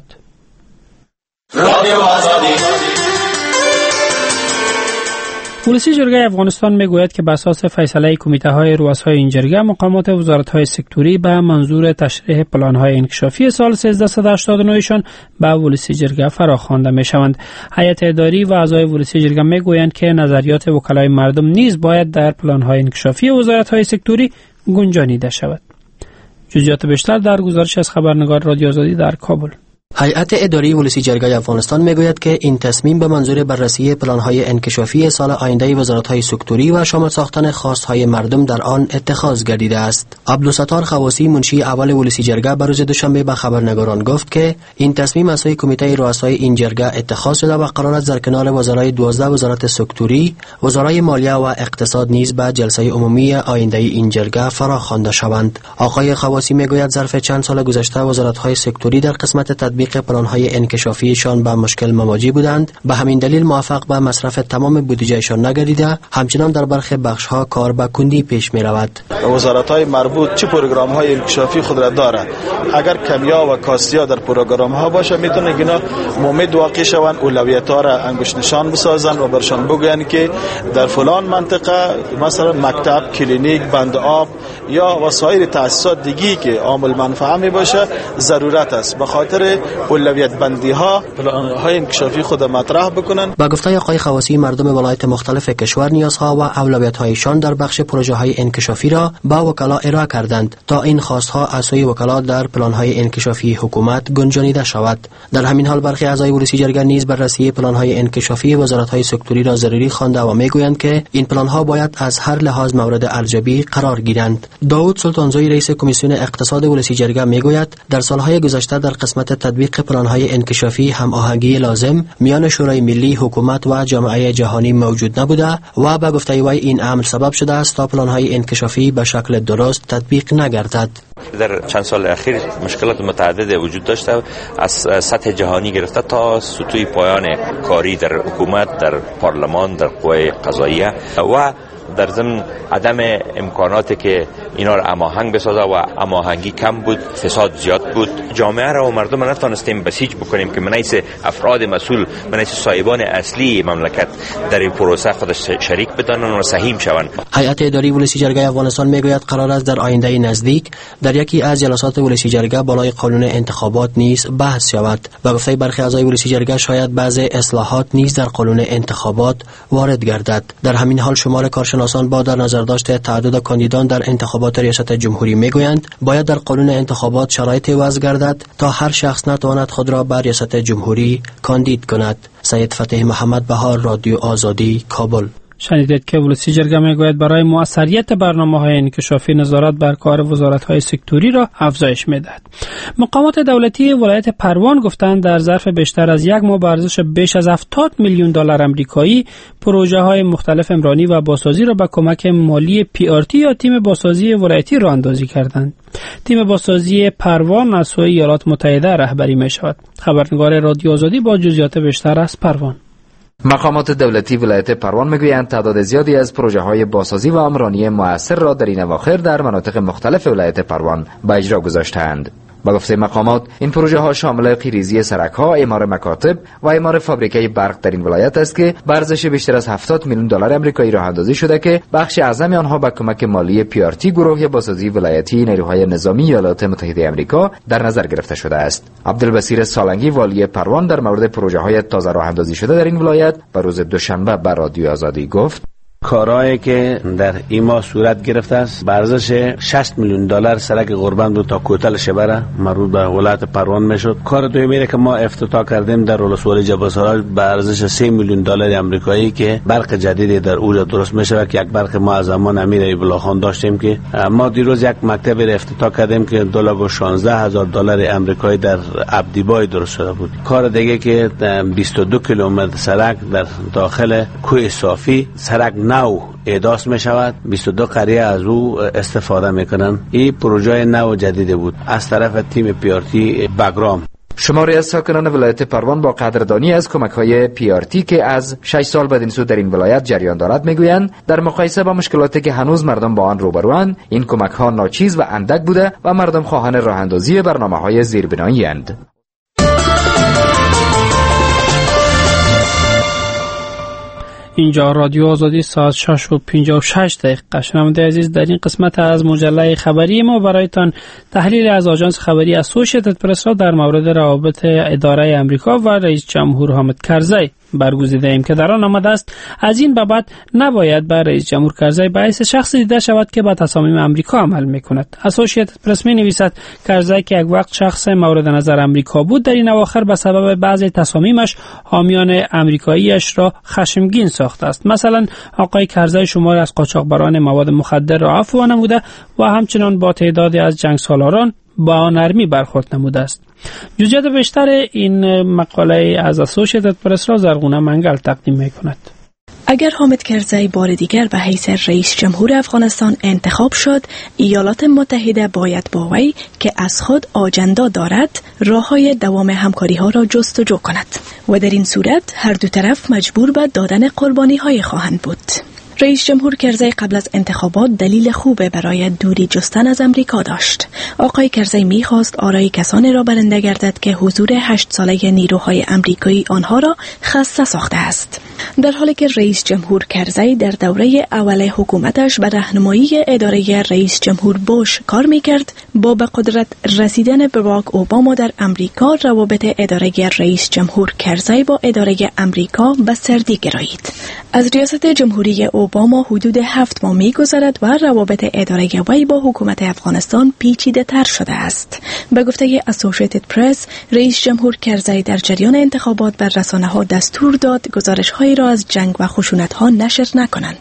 پلیسی جرگه افغانستان میگوید که بر اساس فیصله کمیته های رؤسای این جرگه مقامات وزارت های سکتوری به منظور تشریح پلان های انکشافی سال 1389 شان به پلیسی جرگه فراخوانده می شوند. هیئت اداری و اعضای پلیسی جرگه میگویند که نظریات وکلای مردم نیز باید در پلان های انکشافی وزارت های سکتوری گنجانیده شود. جزئیات بیشتر در گزارش از خبرنگار رادیو آزادی در کابل. هیئت اداری پلیسی جرگه افغانستان میگوید که این تصمیم به منظور بررسی پلان‌های انکشافی سال آینده وزارت‌های سکتوری و شامل ساختن خواست‌های مردم در آن اتخاذ گردیده است. عبدالستار خواسی منشی اول پلیسی جرگه بر روز دوشنبه به خبرنگاران گفت که این تصمیم از سوی کمیته رؤسای این جرگه اتخاذ شده و قرار است در کنار وزرای 12 وزارت سکتوری، وزرای مالیه و اقتصاد نیز به جلسه عمومی آینده این جرگه فراخوانده شوند. آقای خواسی میگوید ظرف چند سال گذشته وزارت‌های سکتوری در قسمت تطبیق پلان‌های انکشافیشان با مشکل مواجه بودند، به همین دلیل موفق به مصرف تمام بودجهشان نگردیده، همچنان در برخی بخش‌ها کار به کندی پیش می‌رود. وزارت‌های مربوط چه پروگرام‌های انکشافی خود را دارند. اگر کمیا و کاستیا در پروگرام‌ها باشه میتونه اینا مومد واقع شوند، اولویت‌ها را انگشت نشان بسازن و برشان بگوین که در فلان منطقه مثلا مکتب، کلینیک، بند آب یا وسایر تأسیسات دیگی که عامل منفعه می باشه ضرورت است. به خاطر اولویت بندی ها پلان‌های انکشافی خود مطرح بکنن. با گفته آقای خواسی مردم ولایت مختلف کشور نیازها و اولویت‌هایشان در بخش پروژه‌های انکشافی را با وکلا ارائه کردند تا این خواست‌ها از سوی وکلا در پلان‌های انکشافی حکومت گنجانیده شود. در همین حال برخی اعضای پلیسی جرگه نیز بررسی پلان‌های انکشافی وزارت‌های سکتوری را ضروری خوانده و میگویند که این پلان‌ها باید از هر لحاظ مورد ارزیابی قرار گیرند. داوود سلطانزوی رئیس کمیسیون اقتصاد پلیسی جرگه میگوید در سال‌های گذشته در قسمت تطبیق پلان‌های انکشافی هماهنگی لازم میان شورای ملی، حکومت و جامعه جهانی موجود نبوده و به گفته وی این امر سبب شده است تا پلان‌های انکشافی به شکل درست تطبیق نگردد. در چند سال اخیر مشکلات متعدد وجود داشته، از سطح جهانی گرفته تا سطوح پایان کاری در حکومت، در پارلمان، در قوه قضاییه و در ضمن عدم امکاناتی که اینا را هماهنگ بسازه و هماهنگی کم بود، فساد زیاد بود. جامعه را و مردم را نتونستیم بسیج بکنیم که منیس افراد مسئول، منیس صاحبان اصلی مملکت در این پروسه خودش شریک بدانند و سهیم شوند. هیئت اداری ولسی جرگه افغانستان میگوید قرار است در آینده نزدیک در یکی از جلسات ولسی جرگه بالای قانون انتخابات نیز بحث شود و گفته برخی اعضای ولسی جرگه شاید بعضی اصلاحات نیز در قانون انتخابات وارد گردد. در همین حال شمار کارشناسان با در نظر داشته تعدد کاندیدان در انتخابات ریاست جمهوری میگویند باید در قانون انتخابات شرایطی وضع گردد تا هر شخص نتواند خود را بر ریاست جمهوری کاندید کند. سید فتح محمد بهار، رادیو آزادی، کابل. شنیدید که ولسی جرگه میگوید برای موثریت برنامه‌های انکشافی نظارت بر کار وزارت‌های سکتوری را افزایش می‌دهد. مقامات دولتی ولایت پروان گفتند در ظرف بیشتر از یک ماه با ارزش بیش از 70 میلیون دلار آمریکایی پروژه‌های مختلف عمرانی و بازسازی را با کمک مالی PRT یا تیم بازسازی ولایتی راه اندازی کردند. تیم بازسازی پروان از سوی ایالات متحده رهبری می‌شود. خبرنگار رادیو آزادی با جزئیات بیشتر از پروان. مقامات دولتی ولایت پروان میگویند تعداد زیادی از پروژه‌های بازسازی و عمرانی مؤثر را در این اواخر در مناطق مختلف ولایت پروان به اجرا گذاشتند. با گفته مقامات این پروژه ها شامل پیریزی سرک ها، اعمار مکاتب و اعمار فابریکه برق در این ولایت است که به ارزش بیشتر از 70 میلیون دلار آمریکایی راه اندازی شده که بخش اعظم آنها با کمک مالی PRT گروه بازسازی ولایتی نیروهای نظامی ایالات متحده آمریکا در نظر گرفته شده است. عبدالبصیر سالنگی والی پروان در مورد پروژه های تازه راه اندازی شده در این ولایت به روز دوشنبه به رادیو آزادی گفت: کارهایی که در این ماه صورت گرفته است به ارزش 60 میلیون دلار سرک قربان بود تا کوتل شبره مربوط به ولایت پروان میشد. کار دومی که ما افتتاح کردیم در ولسوالی جبل‌سراج به ارزش 3 میلیون دلار آمریکایی که برق جدیدی در اونجا درست میشه که یک برق ما از زمان امیر ایوب الله خان داشتیم که ما دیروز یک مکتب را افتتاح کردیم که $2,16,000 آمریکایی در عبدیبای درست شده بود. کار دیگه که 22 کیلومتر سرک در داخل کوه صافی سرک نو احداث می شود. 22 قریه از او استفاده میکنن. این پروژه نو جدید بود از طرف تیم پیارتی بگرام. شماری از ساکنان ولایت پروان با قدردانی از کمک‌های PRT که از 6 سال بدین سو در این ولایت جریان دارد میگویند در مقایسه با مشکلاتی که هنوز مردم با آن روبروند این کمک‌ها ناچیز و اندک بوده و مردم خواهان راه اندازی برنامه‌های زیربنایی اند. اینجا رادیو آزادی ساعت 6:56. شنونده عزیز، در این قسمت از مجله خبری ما برایتان تحلیل از آژانس خبری اسوسییتد پرس را در مورد روابط اداره امریکا و رئیس جمهور حامد کرزی برگزیده ایم که در آن آمده است از این به بعد نباید بر رئیس جمهور کرزی به حیث شخص دیده شود که به تصامیم امریکا عمل میکند. اسوسییتد پرس می نویسد کرزی که یک وقت شخص مورد نظر امریکا بود در این اواخر به سبب بعضی تصامیمش حامیان امریکاییش را خشمگین ساخته است. مثلا آقای کرزی شمار از قاچاقبران مواد مخدر را عفو نموده و همچنان با تعدادی از جنگسالاران با نرمی برخورد نموده است. جزئیات بیشتر این مقاله از اسوسییتد پرس را زرغونه منگل تقدیم می‌کند. اگر حامد کرزی بار دیگر به حیث رئیس جمهور افغانستان انتخاب شد، ایالات متحده باید با وی که از خود آجندا دارد راه‌های دوام همکاری‌ها را جستجو کند و در این صورت هر دو طرف مجبور به دادن قربانی‌های خواهند بود. رئیس جمهور کرزی قبل از انتخابات دلیل خوب برای دوری جستن از امریکا داشت. آقای کرزی می‌خواست آرای کسانی را برنده گردد که حضور 8 ساله نیروهای امریکایی آنها را خسته ساخته است. در حالی که رئیس جمهور کرزی در دوره اول حکومتش به راهنمایی اداره رئیس جمهور بوش کار می‌کرد، با به قدرت رسیدن باراک اوباما در امریکا روابط اداره رئیس جمهور کرزی با اداره امریکا به سردی گرایید. از ریاست جمهوری اوباما حدود 7 ماه می‌گذرد و روابط اداره وی با حکومت افغانستان پیچیده تر شده است. به گفته اسوسییتد پرس، رئیس جمهور کرزی در جریان انتخابات بر رسانه‌ها دستور داد گزارش‌هایی را از جنگ و خشونت‌ها نشر نکنند.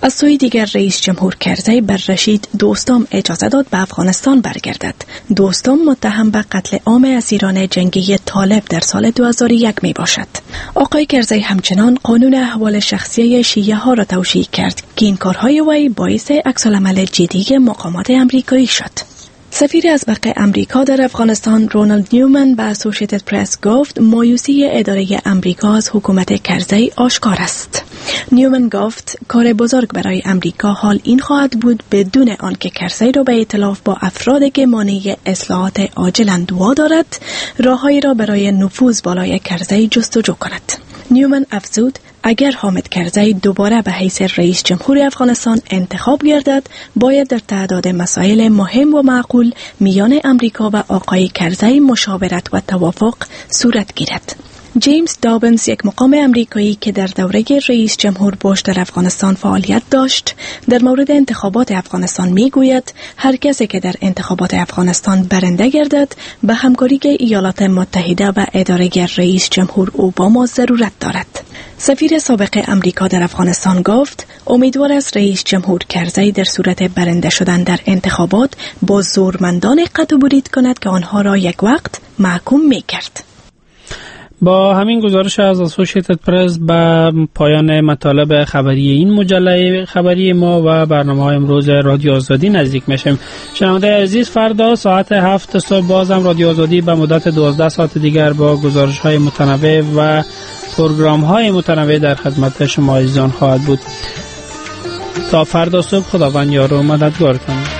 از سوی دیگر رئیس جمهور کرزی بر رشید دوستام اجازه داد به افغانستان برگردد. دوستام متهم به قتل عام اسیران جنگی طالب در سال 2001 می باشد. آقای کرزی همچنان قانون احوال شخصی شیعه ها را توشیح کرد که این کارهای وی باعث عکس‌العمل جدی مقامات امریکایی شد. سفیر ازبق امریکا در افغانستان رونالد نیومن به اسوسییتد پرس گفت مایوسی اداره امریکا از حکومت کرزی آشکار است. نیومن گفت کار بزرگ برای امریکا حال این خواهد بود بدون آنکه کرزی را به ائتلاف با افرادی که مانع اصلاحات عاجلاً وادارد راههایی را برای نفوذ بالای کرزی جستجو کند. نیومن افزود اگر حامد کرزی دوباره به حیث رئیس جمهور افغانستان انتخاب گردد باید در تعداد مسائل مهم و معقول میان امریکا و آقای کرزی مشاورت و توافق صورت گیرد. جیمز دابنز یک مقام امریکایی که در دوره رئیس جمهور بوش در افغانستان فعالیت داشت در مورد انتخابات افغانستان میگوید هر کسی که در انتخابات افغانستان برنده گردد به همکاری ایالات متحده و اداره رئیس جمهور اوباما ضرورت دارد. سفیر سابق امریکا در افغانستان گفت امیدوار است رئیس جمهور کرزی در صورت برنده شدن در انتخابات با زورمندان قطع و برید کند که آنها را یک وقت محکوم می‌کرد. با همین گزارش از اسوسییتد پرس به پایان مطالب خبری این مجله خبری ما و برنامه‌های امروز رادیو آزادی نزدیک میشیم. شنونده عزیز فردا ساعت 7 صبح بازم رادیو آزادی به مدت 12 ساعت دیگر با گزارش‌های متنوع و پروگرام‌های متنوع در خدمت شما عزیزان خواهد بود. تا فردا صبح خداوند یار و مددگارتان.